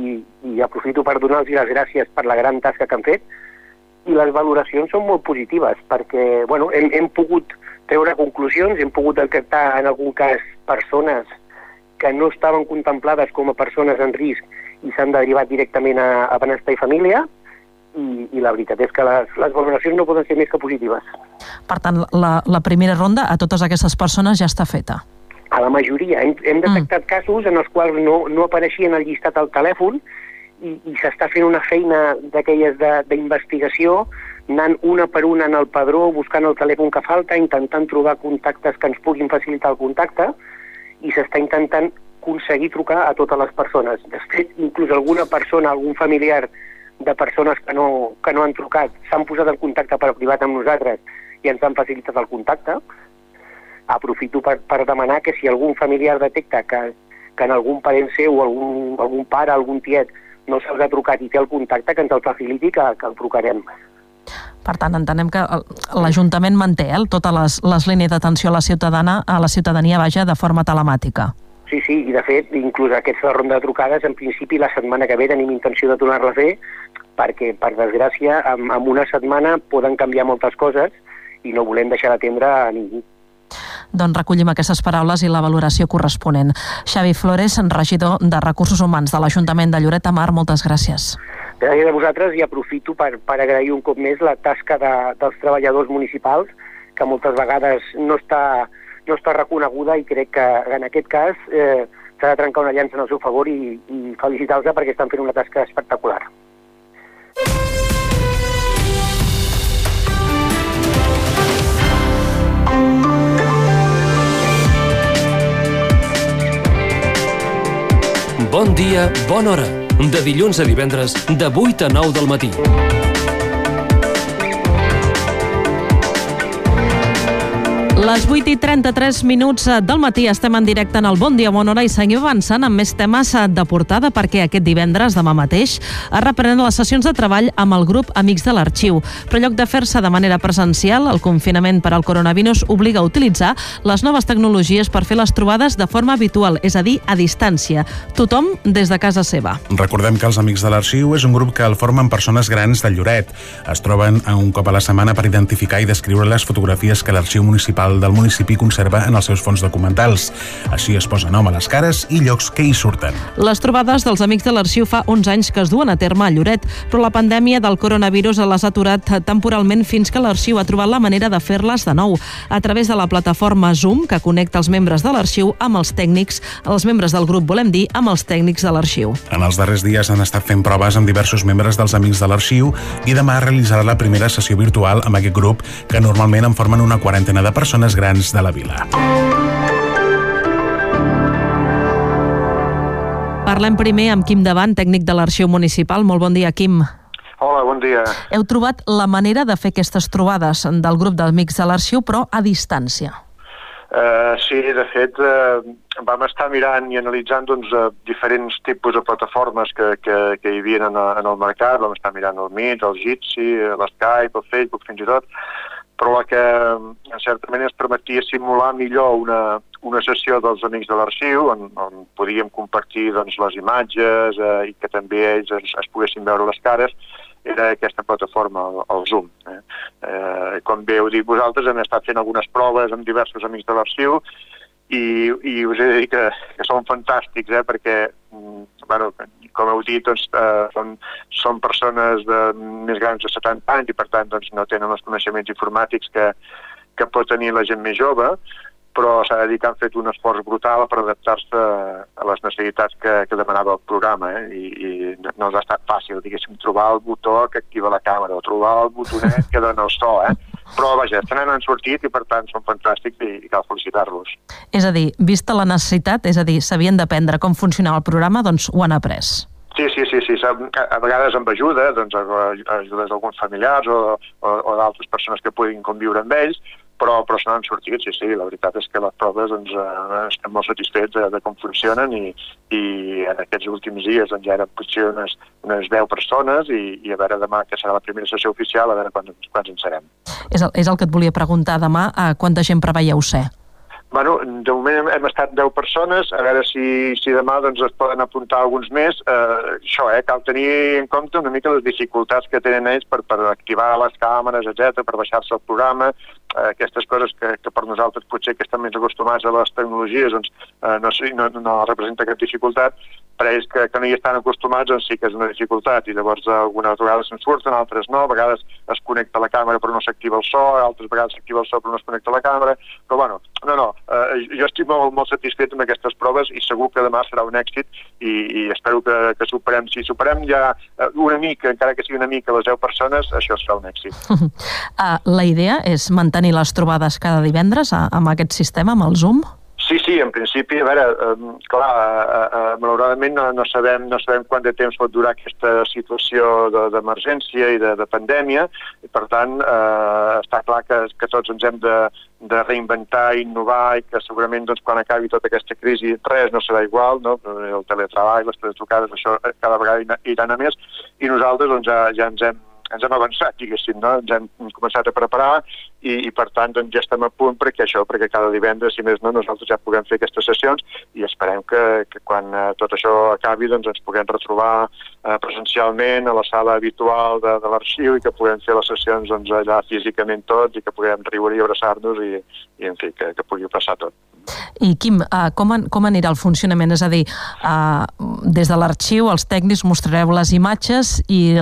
i aprofito per donar-los les gràcies per la gran tasca que han fet. I les valoracions són molt positives, perquè hem pogut treure conclusions, hem pogut detectar en algun cas persones que no estaven contemplades com a persones en risc i s'han derivat directament a benestar i família, i la veritat és que les valoracions no poden ser més que positives. Per tant, la primera ronda a totes aquestes persones ja està feta? A la majoria. Hem detectat casos en els quals no apareixien al llistat al telèfon, i s'està fent una feina d'aquelles d'investigació, anant una per una en el padró, buscant el telèfon que falta, intentant trobar contactes que ens puguin facilitar el contacte, i s'està intentant aconseguir trucar a totes les persones. De fet, inclús alguna persona, algun familiar de persones que no han trucat, s'han posat en contacte per privat amb nosaltres i ens han facilitat el contacte. Aprofito per demanar que si algun familiar detecta que en algun parent seu, algun pare, algun tiet, no se'ls ha trucat i té el contacte, que ens el faciliti, que el trucarem. Per tant, entenem que l'Ajuntament manté totes les línies d'atenció a la ciutadania, de forma telemàtica. Sí, i de fet, inclús aquesta ronda de trucades, en principi la setmana que ve tenim intenció de tornar-la a fer, perquè, per desgràcia, en una setmana poden canviar moltes coses i no volem deixar d'atendre a ningú. Doncs recollim aquestes paraules i la valoració corresponent. Xavi Flores, regidor de Recursos Humans de l'Ajuntament de Lloret de Mar, moltes gràcies. Gràcies a vosaltres, i aprofito per agrair un cop més la tasca dels treballadors municipals, que moltes vegades no està reconeguda, i crec que en aquest cas s'ha de trencar una llança en el seu favor i felicitar-los perquè estan fent una tasca espectacular. Bon dia, bona hora. De dilluns a divendres, de 8 a 9 del matí. Les 8:33 del matí estem en directe en el Bon Dia, Bona Hora, i seguim avançant amb més temes de portada, perquè aquest divendres, demà mateix, es reprenen les sessions de treball amb el grup Amics de l'Arxiu. Però en lloc de fer-se de manera presencial, el confinament per al coronavirus obliga a utilitzar les noves tecnologies per fer les trobades de forma habitual, és a dir, a distància. Tothom des de casa seva. Recordem que els Amics de l'Arxiu és un grup que el formen persones grans de Lloret. Es troben un cop a la setmana per identificar i descriure les fotografies que l'Arxiu Municipal oficial del municipi conserva en els seus fons documentals. Així es posa nom a les cares i llocs que hi surten. Les trobades dels Amics de l'Arxiu fa 11 anys que es duen a terme a Lloret, però la pandèmia del coronavirus les ha aturat temporalment fins que l'Arxiu ha trobat la manera de fer-les de nou, a través de la plataforma Zoom, que connecta els membres de l'Arxiu amb els tècnics, els membres del grup, volem dir, amb els tècnics de l'Arxiu. En els darrers dies han estat fent proves amb diversos membres dels Amics de l'Arxiu i demà realitzarà la primera sessió virtual amb aquest grup, que normalment en formen una quarantena de persones grans de la vila. Parlem primer amb Quim Davant, tècnic de l'Arxiu Municipal. Molt bon dia, Quim. Hola, bon dia. Heu trobat la manera de fer aquestes trobades del grup d'Amics de l'Arxiu, però a distància. Sí, de fet, vam estar mirant i analitzant diferents tipus de plataformes que hi havia en el mercat. Vam estar mirant el Meet, el Jitsi, l'Skype, el Facebook, fins i tot, però la que certament ens permetia simular millor una sessió dels Amics de l'Arxiu, on podíem compartir les imatges i que també ells es poguessin veure les cares, era aquesta plataforma, el Zoom. Com bé heu dit vosaltres, hem estat fent algunes proves amb diversos Amics de l'Arxiu i us he de dir que són fantàstics, perquè, com heu dit, són persones més grans de 70 anys i, per tant, no tenen els coneixements informàtics que pot tenir la gent més jove, però s'ha de dir que han fet un esforç brutal per adaptar-se a les necessitats que demanava el programa, i no els ha estat fàcil, diguéssim, trobar el botó que activa la càmera o trobar el botonet que dona el so, però vaja, se n'han sortit i per tant són fantàstics i cal felicitar-los. És a dir, vista la necessitat, és a dir, sabien d'aprendre com funcionava el programa, doncs ho han après. Sí. A vegades amb ajuda, ajudes d'alguns familiars o d'altres persones que puguin conviure amb ells, però se n'han sortit, sí. La veritat és que les proves estem molt satisfets de com funcionen i en aquests últims dies ja eren potser unes 10 persones i a veure demà, que serà la primera sessió oficial, a veure quants en serem. És el que et volia preguntar demà, quanta gent preveieu ser? De moment hem estat 10 persones, a veure si demà es poden apuntar alguns més. Això, cal tenir en compte una mica les dificultats que tenen ells per activar les càmeres, etc., per baixar-se el programa, aquestes coses que per nosaltres potser que estem més acostumats a les tecnologies no representa cap dificultat, per ells que no hi estan acostumats sí que és una dificultat i llavors algunes vegades se'n surten, altres no, a vegades es connecta la càmera però no s'activa el so, altres vegades s'activa el so però no es connecta la càmera, però jo estic molt satisfet amb aquestes proves i segur que demà serà un èxit i espero que superem, si superem ja una mica, encara que sigui una mica les 10 persones, això serà un èxit. La idea és mantenir les trobades cada divendres amb aquest sistema, amb el Zoom? Sí, en principi, a veure, clar, malauradament no sabem quant de temps pot durar aquesta situació d'emergència i de pandèmia, i per tant està clar que tots ens hem de reinventar, innovar, i que segurament quan acabi tota aquesta crisi res no serà igual, el teletreball, les teletrucades, això cada vegada iran a més, i nosaltres ja ens hem avançat, diguéssim, ens hem començat a preparar i per tant ja estem a punt perquè cada divendres, si més no, nosaltres ja puguem fer aquestes sessions i esperem que quan tot això acabi ens puguem retrobar presencialment a la sala habitual de l'Arxiu i que puguem fer les sessions allà físicament tots i que puguem riure i abraçar-nos i en fi, que pugui passar tot. I Quim, com anirà el funcionament? És a dir, des de l'Arxiu els tècnics mostrareu les imatges i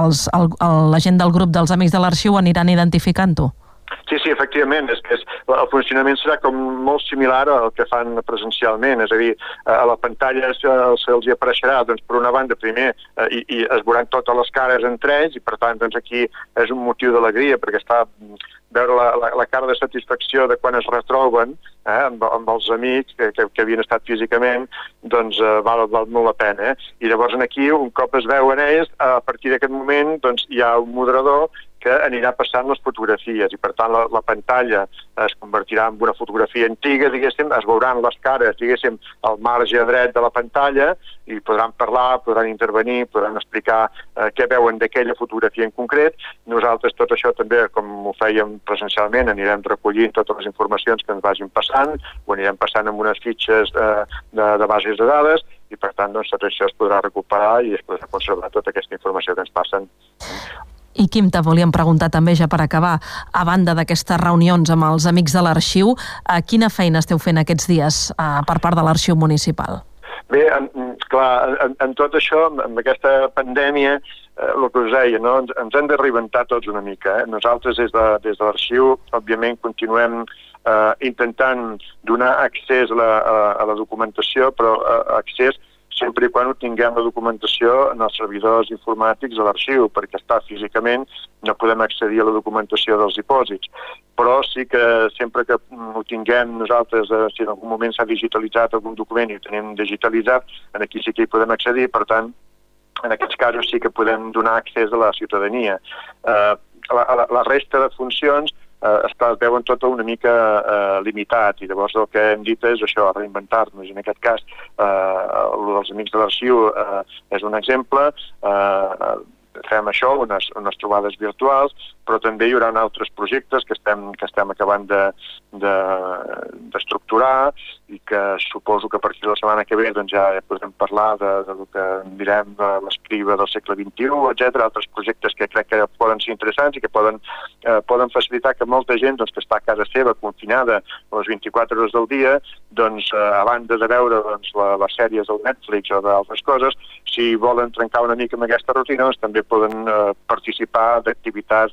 la gent del grup dels Amics de l'Arxiu aniran identificant-ho? Sí, efectivament, el funcionament serà com molt similar al que fan presencialment, és a dir, a la pantalla se'ls apareixerà, per una banda, primer, i es veuran totes les cares entre ells, i per tant, aquí és un motiu d'alegria, perquè està veure la cara de satisfacció de quan es retroben amb els amics que havien estat físicament, doncs val molt la pena. I llavors aquí, un cop es veuen ells, a partir d'aquest moment hi ha un moderador que anirà passant les fotografies i per tant la pantalla es convertirà en una fotografia antiga, diguéssim, es veuran les cares, diguéssim, al marge dret de la pantalla i podran parlar, podran intervenir, podran explicar què veuen d'aquella fotografia en concret. Nosaltres tot això també, com ho fèiem presencialment, anirem recollint totes les informacions que ens vagin passant, ho anirem passant amb unes fitxes de bases de dades i per tant tot això es podrà recuperar i es podrà conservar tota aquesta informació que ens passen. I Quim, te volíem preguntar també, ja per acabar, a banda d'aquestes reunions amb els amics de l'Arxiu, quina feina esteu fent aquests dies per part de l'Arxiu Municipal? Bé, clar, en tot això, amb aquesta pandèmia, el que us deia, no? Ens hem de reinventar tots una mica. Nosaltres des de l'Arxiu, òbviament, continuem intentant donar accés a la documentació, però accés sempre i quan tinguem la documentació en els servidors informàtics de l'Arxiu, perquè està físicament, no podem accedir a la documentació dels dipòsits. Però sí que sempre que ho tinguem nosaltres, si en algun moment s'ha digitalitzat algun document i ho tenim digitalitzat, aquí sí que hi podem accedir, per tant, en aquests casos sí que podem donar accés a la ciutadania. La resta de funcions es veuen tota una mica limitat, i llavors el que hem dit és això, reinventar-nos. En aquest cas, el dels amics de l'Arxiu és un exemple. Fem això, unes trobades virtuals, però també hi haurà altres projectes que estem acabant d'estructurar i que suposo que a partir de la setmana que ve doncs ja podrem parlar del que direm de l'escriba del segle XXI, etc. Altres projectes que crec que poden ser interessants i que poden facilitar que molta gent que està a casa seva, confinada a les 24 hores del dia, doncs a banda de veure les sèries del Netflix o d'altres coses, si volen trencar una mica amb aquesta rutina, doncs també poden participar d'activitats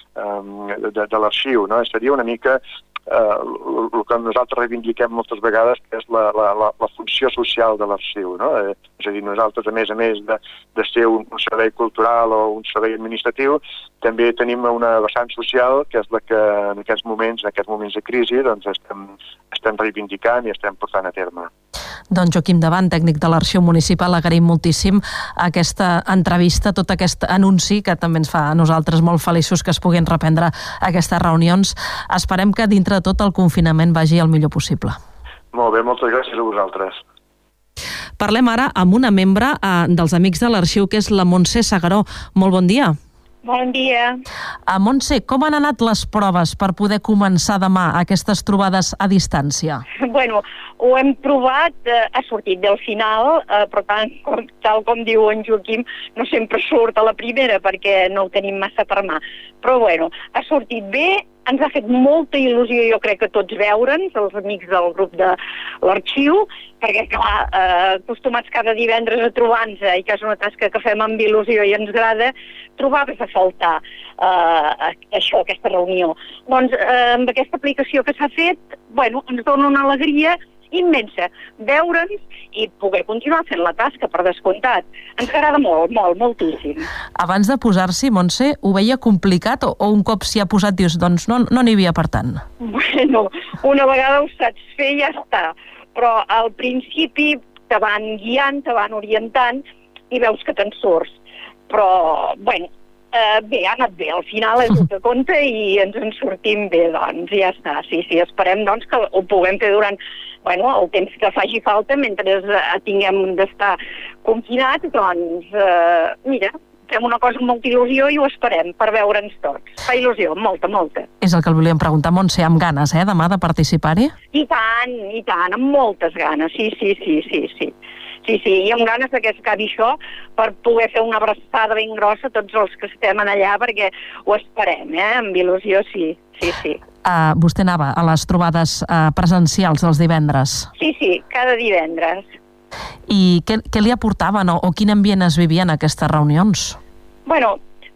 de l'Arxiu, no? Seria una mica el que nosaltres reivindiquem moltes vegades, que és la funció social de l'Arxiu, no? És a dir, nosaltres, a més de ser un servei cultural o un servei administratiu, també tenim una vessant social, que és la que en aquests moments de crisi, doncs estem reivindicant i estem portant a terme. Doncs Joaquim Davant, tècnic de l'Arxiu Municipal, agraïm moltíssim aquesta entrevista, tot aquest anunci que també ens fa a nosaltres molt feliços que es puguin reprendre aquestes reunions. Esperem que dintre de tot el confinament vagi el millor possible. Molt bé, moltes gràcies a vosaltres. Parlem ara amb una membre dels Amics de l'Arxiu, que és la Montse Segaró. Molt bon dia. Bon dia. Montse, com han anat les proves per poder començar demà aquestes trobades a distància? Bueno, ho hem provat, ha sortit del final, però tal com diu en Joaquim, no sempre surt a la primera perquè no ho tenim massa per mà. Però bueno, ha sortit bé, ens ha fet molta il·lusió, jo crec que tots veure'ns, els amics del grup de l'Arxiu, perquè, clar, acostumats cada divendres a trobar-nos, i que és una tasca que fem amb il·lusió i ens agrada, trobaves a faltar això, aquesta reunió. Doncs amb aquesta aplicació que s'ha fet, bueno, ens dona una alegria immensa veure'ns i poder continuar fent la tasca, per descomptat. Ens agrada molt, moltíssim. Abans de posar-s'hi, Montse, ho veia complicat o un cop s'hi ha posat dius, doncs no n'hi havia per tant? Bueno, una vegada ho saps fer i ja està. Però al principi te van guiant, te van orientant i veus que te'n surts. Però, bueno, bé, ha anat bé. Al final és el que compta i ens en sortim bé, doncs ja està. Sí, esperem doncs que ho puguem fer durant el temps que faci falta, mentre tinguem d'estar confinats, doncs, mira, fem una cosa amb molta il·lusió i ho esperem per veure'ns tots. Fa il·lusió, molta. És el que el volíem preguntar, Montse, amb ganes, demà de participar-hi? I tant, amb moltes ganes, sí. Sí, i amb ganes que es acabi això per poder fer una abraçada ben grossa a tots els que estem allà, perquè ho esperem, amb il·lusió, sí. Vostè anava a les trobades presencials dels divendres? Sí, cada divendres. I què li aportaven o quin ambient es vivia en aquestes reunions? Bueno,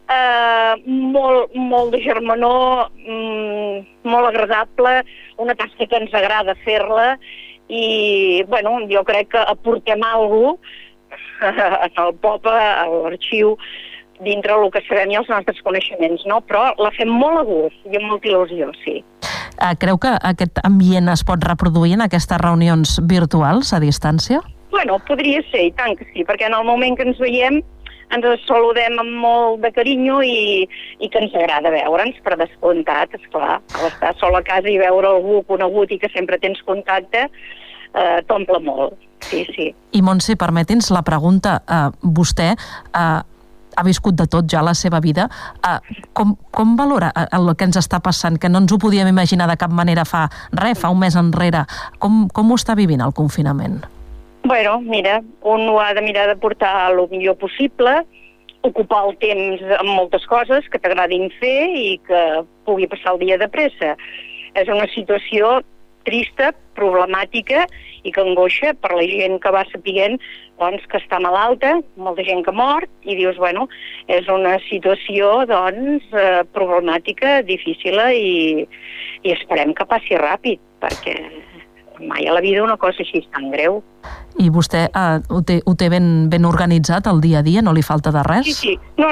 molt de germanor, molt agradable, una tasca que ens agrada fer-la i, bueno, jo crec que aportem alguna cosa al poble, a l'Arxiu, dintre del que sabem i els nostres coneixements, no? Però la fem molt a gust i amb molta il·lusió, sí. Creu que aquest ambient es pot reproduir en aquestes reunions virtuals a distància? Bueno, podria ser, i tant que sí, perquè en el moment que ens veiem ens saludem amb molt de carinyo i que ens agrada veure'ns, per descomptat, esclar. Estar sol a casa i veure algú conegut i que sempre tens contacte t'omple molt, sí. I Montse, permeti'ns la pregunta, vostè ha viscut de tot ja la seva vida, com valora el que ens està passant, que no ens ho podíem imaginar de cap manera fa un mes enrere, com ho està vivint el confinament? Bueno, mira, un ho ha de mirar de portar el millor possible ocupar el temps amb moltes coses que t'agradin fer i que pugui passar el dia de pressa. És una situació trista, problemàtica i que angoixa per la gent que va sapient doncs, que està malalta, molta gent que ha mort, i dius, bueno, és una situació doncs, problemàtica, difícil i esperem que passi ràpid, perquè mai a la vida una cosa així és tan greu. I vostè ho té ben organitzat el dia a dia? No li falta de res? Sí. No.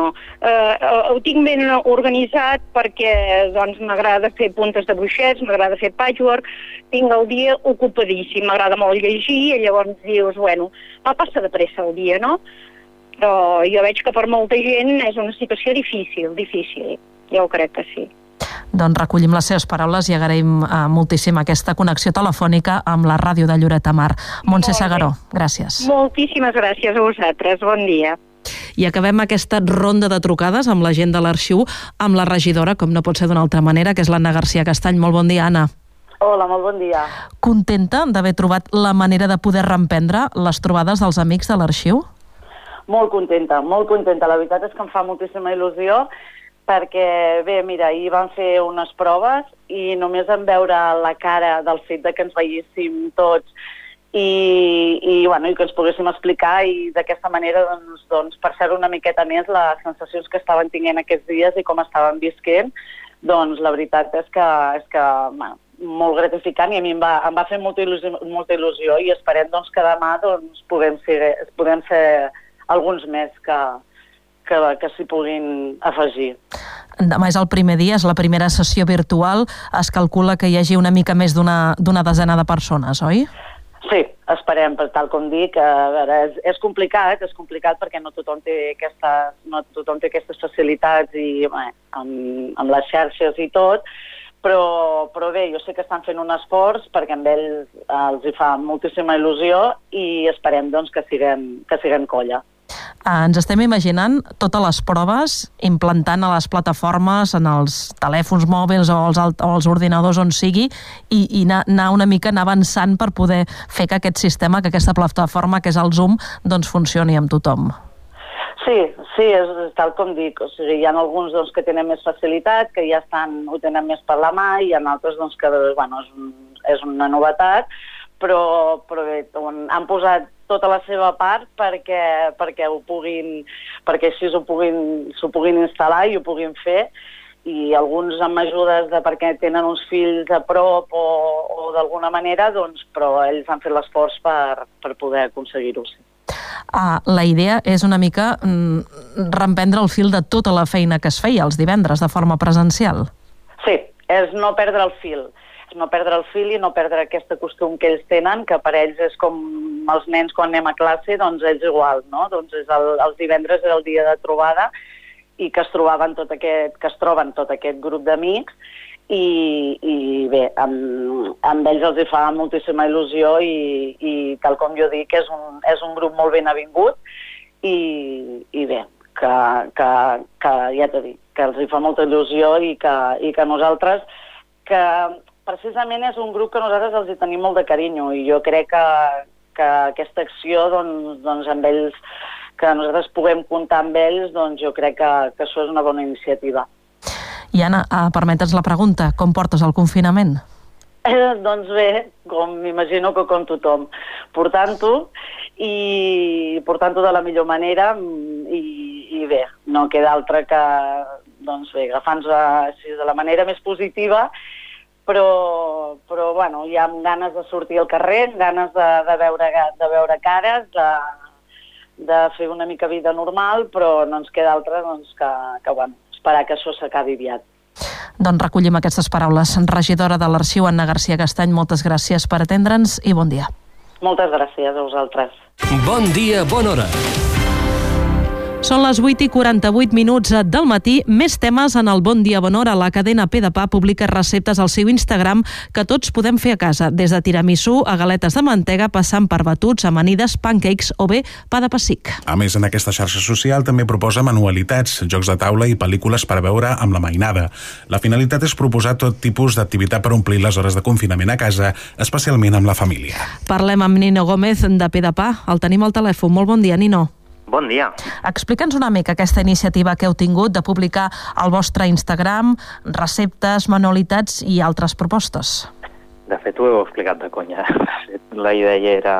Ho tinc ben organitzat perquè doncs, m'agrada fer puntes de bruixets, m'agrada fer patchwork, tinc el dia ocupadíssim, m'agrada molt llegir, i llavors dius, bueno, passa de pressa el dia, no? Però jo veig que per molta gent és una situació difícil. Jo crec que sí. Doncs recollim les seves paraules i agraïm moltíssim aquesta connexió telefònica amb la ràdio de Lloret de Mar. Montse Segaró, gràcies. Moltíssimes gràcies a vosaltres, bon dia. I acabem aquesta ronda de trucades amb la gent de l'Arxiu, amb la regidora, com no pot ser d'una altra manera, que és l'Anna García Castany. Molt bon dia, Anna. Hola, molt bon dia. Contenta d'haver trobat la manera de poder reemprendre les trobades dels amics de l'Arxiu? Molt contenta. La veritat és que em fa moltíssima il·lusió perquè, bé, mira, ahir vam fer unes proves i només en veure la cara del fet de que ens veiéssim tots i que ens poguéssim explicar i d'aquesta manera doncs, percebre una miqueta més les sensacions que estaven tinguent aquests dies i com estaven visquent, doncs la veritat és que molt gratificant i a mi em va fer molta il·lusió i esperem doncs, que demà doncs, podem ser alguns més que s'hi puguin afegir. Demà és el primer dia, és la primera sessió virtual. Es calcula que hi hagi una mica més d'una desena de persones, oi? Sí, esperem, tal com dic. A veure, és complicat perquè no tothom té aquestes facilitats i amb les xarxes i tot, però bé, jo sé que estan fent un esforç perquè amb ells els hi fa moltíssima il·lusió i esperem doncs, que siguem colla. Ens estem imaginant totes les proves implantant a les plataformes, en els telèfons mòbils o els ordinadors on sigui i anar una mica avançant per poder fer que aquest sistema, que aquesta plataforma que és el Zoom, doncs funcioni amb tothom. Sí, és tal com dic. O sigui, hi ha alguns doncs, que tenen més facilitat, que ja ho tenen més per la mà, i hi ha altres doncs, que és una novetat, però bé, han posat tota la seva part perquè així s'ho puguin instal·lar i ho puguin fer, i alguns amb ajudes perquè tenen uns fills a prop o d'alguna manera, doncs, però ells han fet l'esforç per poder aconseguir-ho. La idea és una mica reemprendre el fil de tota la feina que es feia els divendres de forma presencial. Sí, és no perdre el fil. No perdre el fil i no perdre aquest costum que ells tenen, que per ells és com els nens quan anem a classe, doncs és igual, no? Doncs els divendres és el dia de trobada i que es troben tot aquest grup d'amics i bé, amb ells els hi fa moltíssima il·lusió i tal com jo dic, és un grup molt ben avingut i bé, que ja t'he dit, que els hi fa molta il·lusió i que nosaltres, que precisament és un grup que nosaltres els hi tenim molt de carinyo i jo crec que aquesta acció doncs amb ells, que nosaltres puguem comptar amb ells, doncs jo crec que això és una bona iniciativa. I Anna, permetre'ns la pregunta, com portes el confinament? Doncs bé, m'imagino que com tothom, portant-ho de la millor manera i bé, no queda altra que doncs bé, agafant-nos de la manera més positiva, però bueno, hi ha ganes de sortir al carrer, ganes de veure cares, de fer una mica vida normal, però no ens queda altra que bueno, esperar que això s'acabi aviat. Doncs recollim aquestes paraules. Regidora de l'Arxiu, Anna García Castany, moltes gràcies per atendre'ns i bon dia. Moltes gràcies a vosaltres. Bon dia, bona hora. Són les 8:48 del matí. Més temes en el Bon Dia Bona Hora. La cadena P2P publica receptes al seu Instagram que tots podem fer a casa, des de tiramisú a galetes de mantega, passant per batuts, amanides, pancakes o bé pa de pessic. A més, en aquesta xarxa social també proposa manualitats, jocs de taula i pel·lícules per veure amb la mainada. La finalitat és proposar tot tipus d'activitat per omplir les hores de confinament a casa, especialment amb la família. Parlem amb Nino Gómez de P2P. El tenim al telèfon. Molt bon dia, Nino. Bon dia. Explica'ns una mica aquesta iniciativa que heu tingut de publicar al vostre Instagram receptes, manualitats i altres propostes. De fet, ho heu explicat de conya. La idea era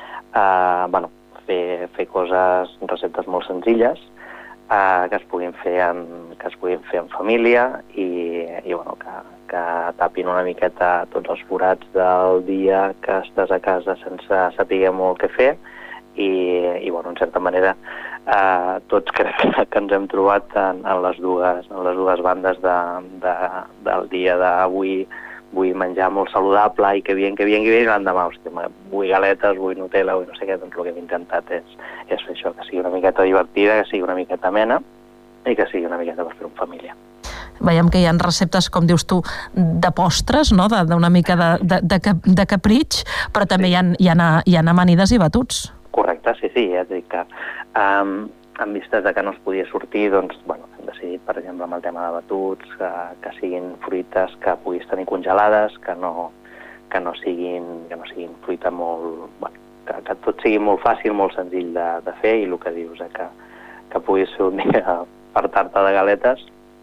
fer coses, receptes molt senzilles, que es puguin fer en família i que tapin una miqueta tots els forats del dia que estàs a casa sense saber molt què fer i en certa manera tots crec que ens hem trobat en les dues bandes del dia d'avui. Vull menjar molt saludable i que bien, i l'endemà, vull galetes, vull Nutella, vull no sé què, doncs el que hem intentat és fer això, que sigui una miqueta divertida, que sigui una miqueta amena i que sigui una miqueta per fer en família. Veiem que hi ha receptes, com dius tu, de postres, no? D'una mica de capritx, però també hi ha amanides i batuts. Correcte, sí, ja et dic que en vistes de que no es podia sortir, doncs, hem decidit, per exemple, amb el tema de batuts, que siguin fruites que puguis tenir congelades, que no siguin fruita molt... que tot sigui molt fàcil, molt senzill de fer, i el que dius, que puguis fer un dia per tarta de galetes,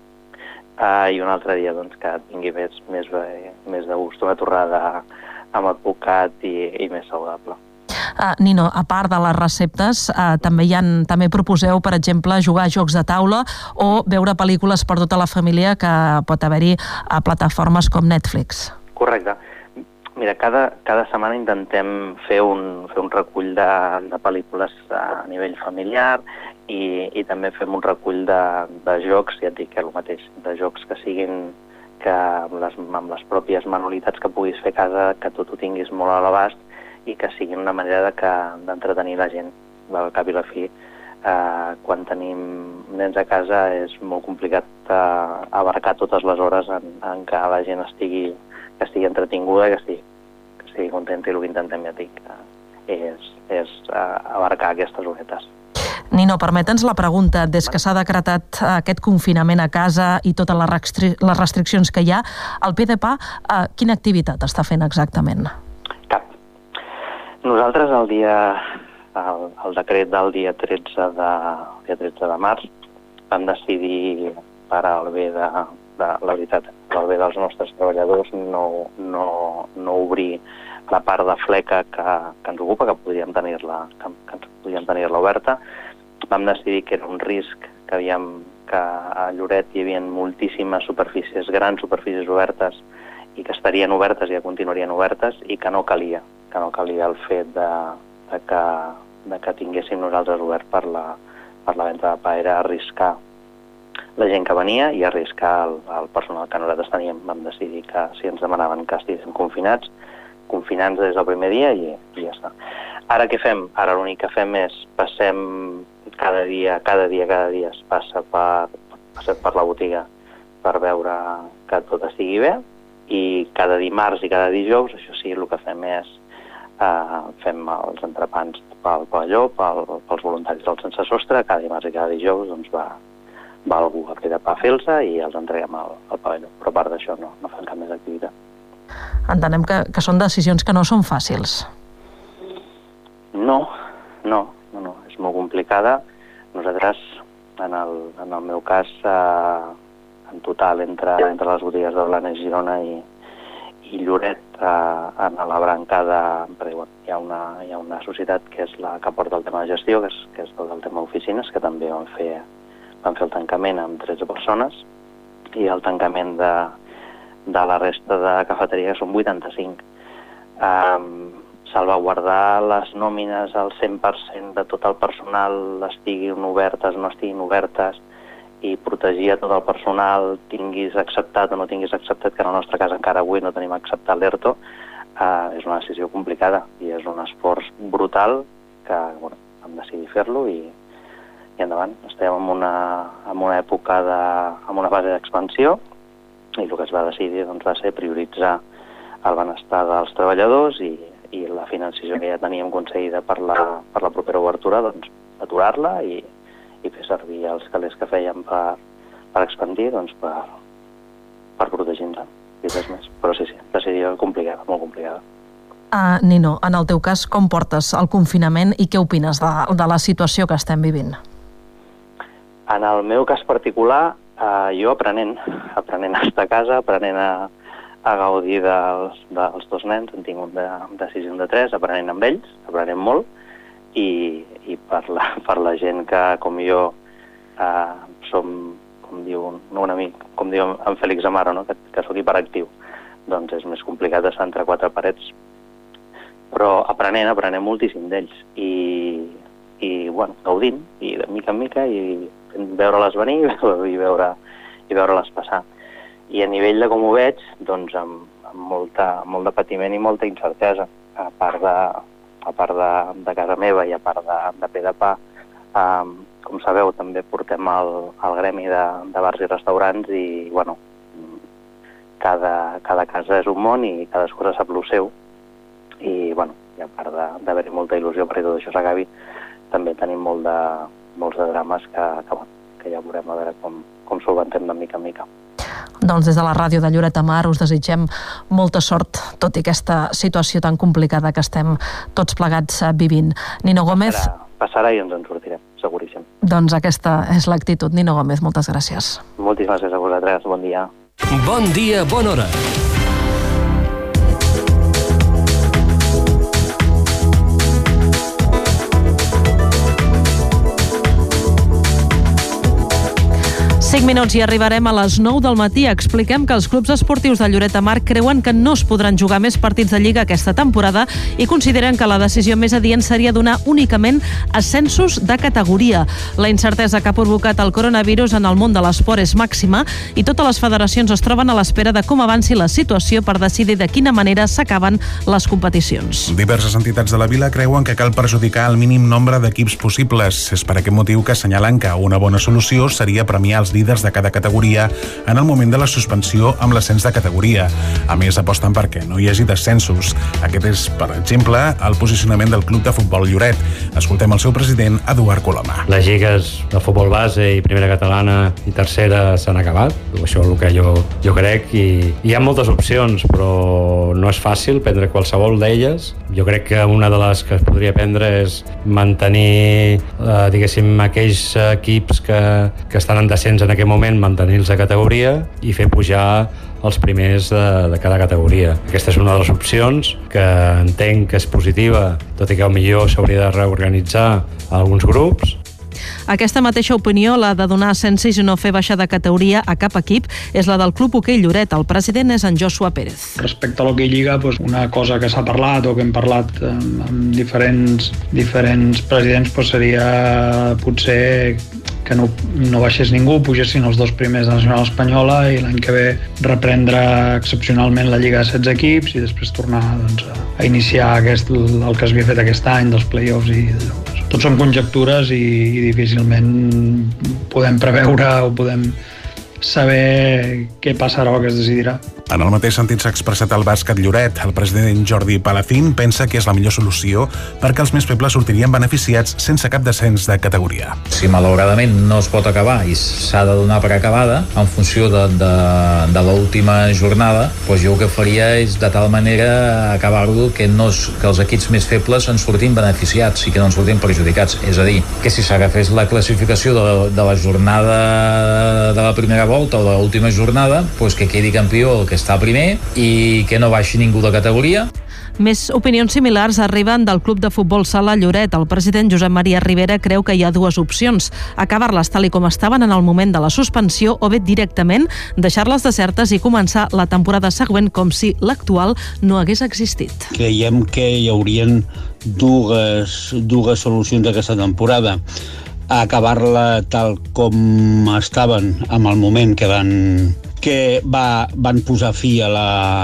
i un altre dia doncs, que tingui més de gust, una torrada amb advocat i més saludable. Nino, a part de les receptes, també proposeu, per exemple, jugar a jocs de taula o veure pel·lícules per tota la família que pot haver-hi a plataformes com Netflix. Correcte. Mira, cada setmana intentem fer un recull de pel·lícules a nivell familiar i també fem un recull de jocs, ja et dic que és el mateix, de jocs que siguin amb les pròpies manualitats que puguis fer a casa, que tot ho tinguis molt a l'abast i que siguin una manera d'entretenir la gent. Al cap i la fi, quan tenim nens a casa és molt complicat abarcar totes les hores en què la gent estigui entretinguda, que estigui contenta, i el que intentem, ja dic, és abarcar aquestes horetes. Nino, permeta'ns la pregunta. Des que s'ha decretat aquest confinament a casa i totes les restriccions que hi ha, el PDPA, quina activitat està fent exactament? Nosaltres el decret del dia 13 de març vam decidir, per al bé dels nostres treballadors, no obrir la part de fleca que ens ocupa, que podríem tenir-la oberta. Vam decidir que era un risc, que a Lloret hi havia moltíssimes superfícies, grans superfícies obertes, i que estarien obertes i que continuarien obertes, i que no calia el fet de que tinguéssim nosaltres obert per la venda de pa. Era arriscar la gent que venia i arriscar el personal que nosaltres teníem. Vam decidir que si ens demanaven que estiguéssim confinats des del primer dia i ja està. Ara què fem? Ara l'únic que fem és passem cada dia es passa per la botiga per veure que tot estigui bé, i cada dimarts i cada dijous, això sí, el que fem és fem els entrepans pel pavelló, pels voluntaris del Sense Sostre. Cada dimarts i cada dijous doncs, va algú a PDPA a fer-los i els entreguem al pavelló. Però a part d'això no fem cap més activitat. Entenem que són decisions que no són fàcils. No, és molt complicada. Nosaltres, en el meu cas, en total, entre les botigues de Blanes, Girona i Lloret, en la branca hi ha una societat que és la que porta el tema de gestió, que és tot el tema d'oficines, que també van fer el tancament amb 13 persones, i el tancament de la resta de cafeteria, que són 85. Salvaguardar les nòmines al 100% de tot el personal, estiguin obertes, no estiguin obertes, i protegir a tot el personal, tinguis acceptat o no tinguis acceptat, que en el nostre cas encara avui no tenim acceptat l'ERTO, és una decisió complicada i és un esforç brutal que hem decidit fer-lo i endavant. Estem en una època en una fase d'expansió, i el que es va decidir va ser prioritzar el benestar dels treballadors i la financiació que ja teníem concedida per la propera obertura, aturar-la i fer servir els calés que fèiem per expandir, per protegir-nos i res més. Però sí, decisió complicada, molt complicada. Nino, en el teu cas, com portes el confinament i què opines de la situació que estem vivint? En el meu cas particular, jo aprenent a estar a casa, aprenent a gaudir dels 2 nens, en tinc un de 6 i un de 3, aprenent amb ells, aprenent molt, i per la gent que, com jo, som, com diu un amic, com diu en Fèlix Amaro, no? que sóc hiperactiu, doncs és més complicat estar entre 4 parets, però aprenent moltíssim d'ells, i bueno, gaudint, i de mica en mica, i veure-les venir i veure-les passar. I a nivell de com ho veig, doncs amb molt de patiment i molta incertesa, a part de casa meva i a part de Pe de Pa. Com sabeu, també portem el gremi de bars i restaurants i, bueno, cada casa és un món i cadascú sap el seu. I, bueno, i a part d'haver-hi molta il·lusió perquè tot això s'acabi, també tenim molts de drames que ja veurem a veure com solventem de mica en mica. Doncs des de la ràdio de Lloret de Mar us desitgem molta sort, tot i aquesta situació tan complicada que estem tots plegats vivint. Nino Gómez... Passarà i ens en sortirem, seguríssim. Doncs aquesta és l'actitud. Nino Gómez, moltes gràcies. Moltíssimes gràcies a vosaltres, bon dia. Bon dia, bona hora. Cinc minuts i arribarem a les 9 del matí. Expliquem que els clubs esportius de Lloret de Mar creuen que no es podran jugar més partits de Lliga aquesta temporada i consideren que la decisió més adient seria donar únicament ascensos de categoria. La incertesa que ha provocat el coronavirus en el món de l'esport és màxima i totes les federacions es troben a l'espera de com avanci la situació per decidir de quina manera s'acaben les competicions. Diverses entitats de la vila creuen que cal perjudicar el mínim nombre d'equips possibles. És per aquest motiu que assenyalen que una bona solució seria premiar els líders de cada categoria en el moment de la suspensió amb l'ascens de categoria. A més, aposten perquè no hi hagi descensos. Aquest és, per exemple, el posicionament del Club de Futbol Lloret. Escoltem el seu president, Eduard Colomà. Les lligues de futbol base i primera catalana i tercera s'han acabat. Això és el que jo crec. I hi ha moltes opcions, però no és fàcil prendre qualsevol d'elles. Jo crec que una de les que es podria prendre és mantenir, diguéssim, aquells equips que estan en descens en aquest moment, mantenir-los a categoria i fer pujar els primers de cada categoria. Aquesta és una de les opcions que entenc que és positiva, tot i que potser s'hauria de reorganitzar alguns grups. Aquesta mateixa opinió, la de donar ascensos i no fer baixar de categoria a cap equip, és la del Club Hoquei Lloret. El president és en Joshua Pérez. Respecte a l'Hoquei Lliga, una cosa que s'ha parlat o que hem parlat amb diferents presidents seria potser que no baixés ningú, pugessin els 2 primers de Nacional Espanyola i l'any que ve reprendre excepcionalment la Lliga de 16 equips i després tornar a iniciar el que s'havia fet aquest any, dels play-offs. Tot són conjectures i difícilment podem preveure o podem saber què passarà o què es decidirà. En el mateix sentit s'ha expressat el bàsquet Lloret. El president Jordi Palacín pensa que és la millor solució perquè els més febles sortirien beneficiats sense cap descens de categoria. Si malauradament no es pot acabar i s'ha de donar per acabada, en funció de l'última jornada, doncs jo el que faria és de tal manera acabar-lo que els equips més febles en surtin beneficiats i que no en surtin perjudicats. És a dir, que si s'agafés la classificació de la jornada de la primera volta o de l'última jornada, doncs que quedi campió el que està primer i que no baixi ningú de categoria. Més opinions similars arriben del Club de Futbol Sala Lloret. El president Josep Maria Rivera creu que hi ha 2 opcions: acabar-les tal com estaven en el moment de la suspensió o bé directament deixar-les desertes i començar la temporada següent com si l'actual no hagués existit. Creiem que hi haurien dues solucions d'aquesta temporada: acabar-la tal com estaven en el moment que van posar fi a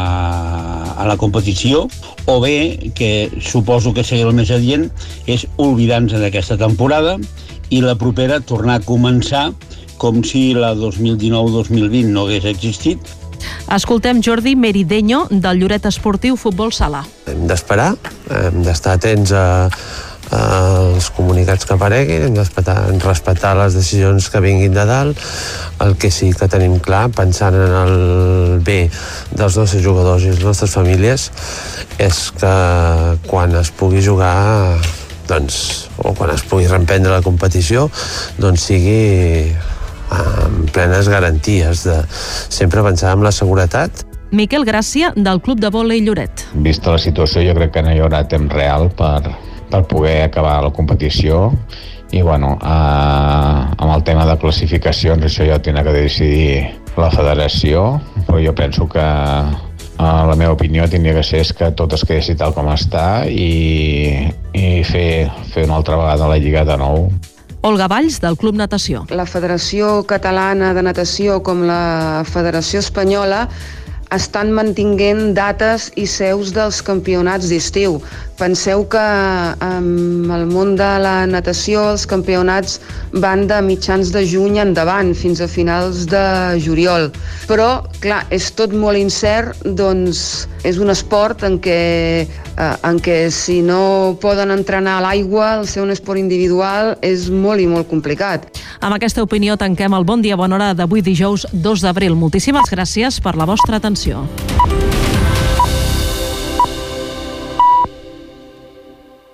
la competició, o bé, que suposo que seria el més adient, és oblidar-nos d'aquesta temporada i la propera tornar a començar com si la 2019-2020 no hagués existit. Escoltem Jordi Merideño, del Lloret Esportiu Futbol Sala. Hem d'esperar, hem d'estar atents a els comunicats que apareguin, respectar les decisions que vinguin de dalt. El que sí que tenim clar, pensant en el bé dels nostres jugadors i les nostres famílies, és que quan es pugui jugar, o quan es pugui reemprendre la competició, sigui amb plenes garanties de sempre avançar amb la seguretat. Miquel Gràcia, del Club de Vòlei Lloret. Vista la situació, jo crec que no hi haurà temps real per poder acabar la competició i, amb el tema de classificacions, això ja tindrà que decidir la federació, però jo penso que la meva opinió tindria que ser que tot es quedessi tal com està i fer una altra vegada la Lliga de nou. Olga Valls, del Club Natació. La Federació Catalana de Natació com la Federació Espanyola estan mantinguent dates i seus dels campionats d'estiu. Penseu que en el món de la natació els campionats van de mitjans de juny endavant, fins a finals de juliol. Però, clar, és tot molt incert, doncs és un esport en què si no poden entrenar a l'aigua, el ser un esport individual és molt i molt complicat. Amb aquesta opinió tanquem el Bon Dia, Bona Hora d'avui dijous 2 d'abril. Moltíssimes gràcies per la vostra atenció.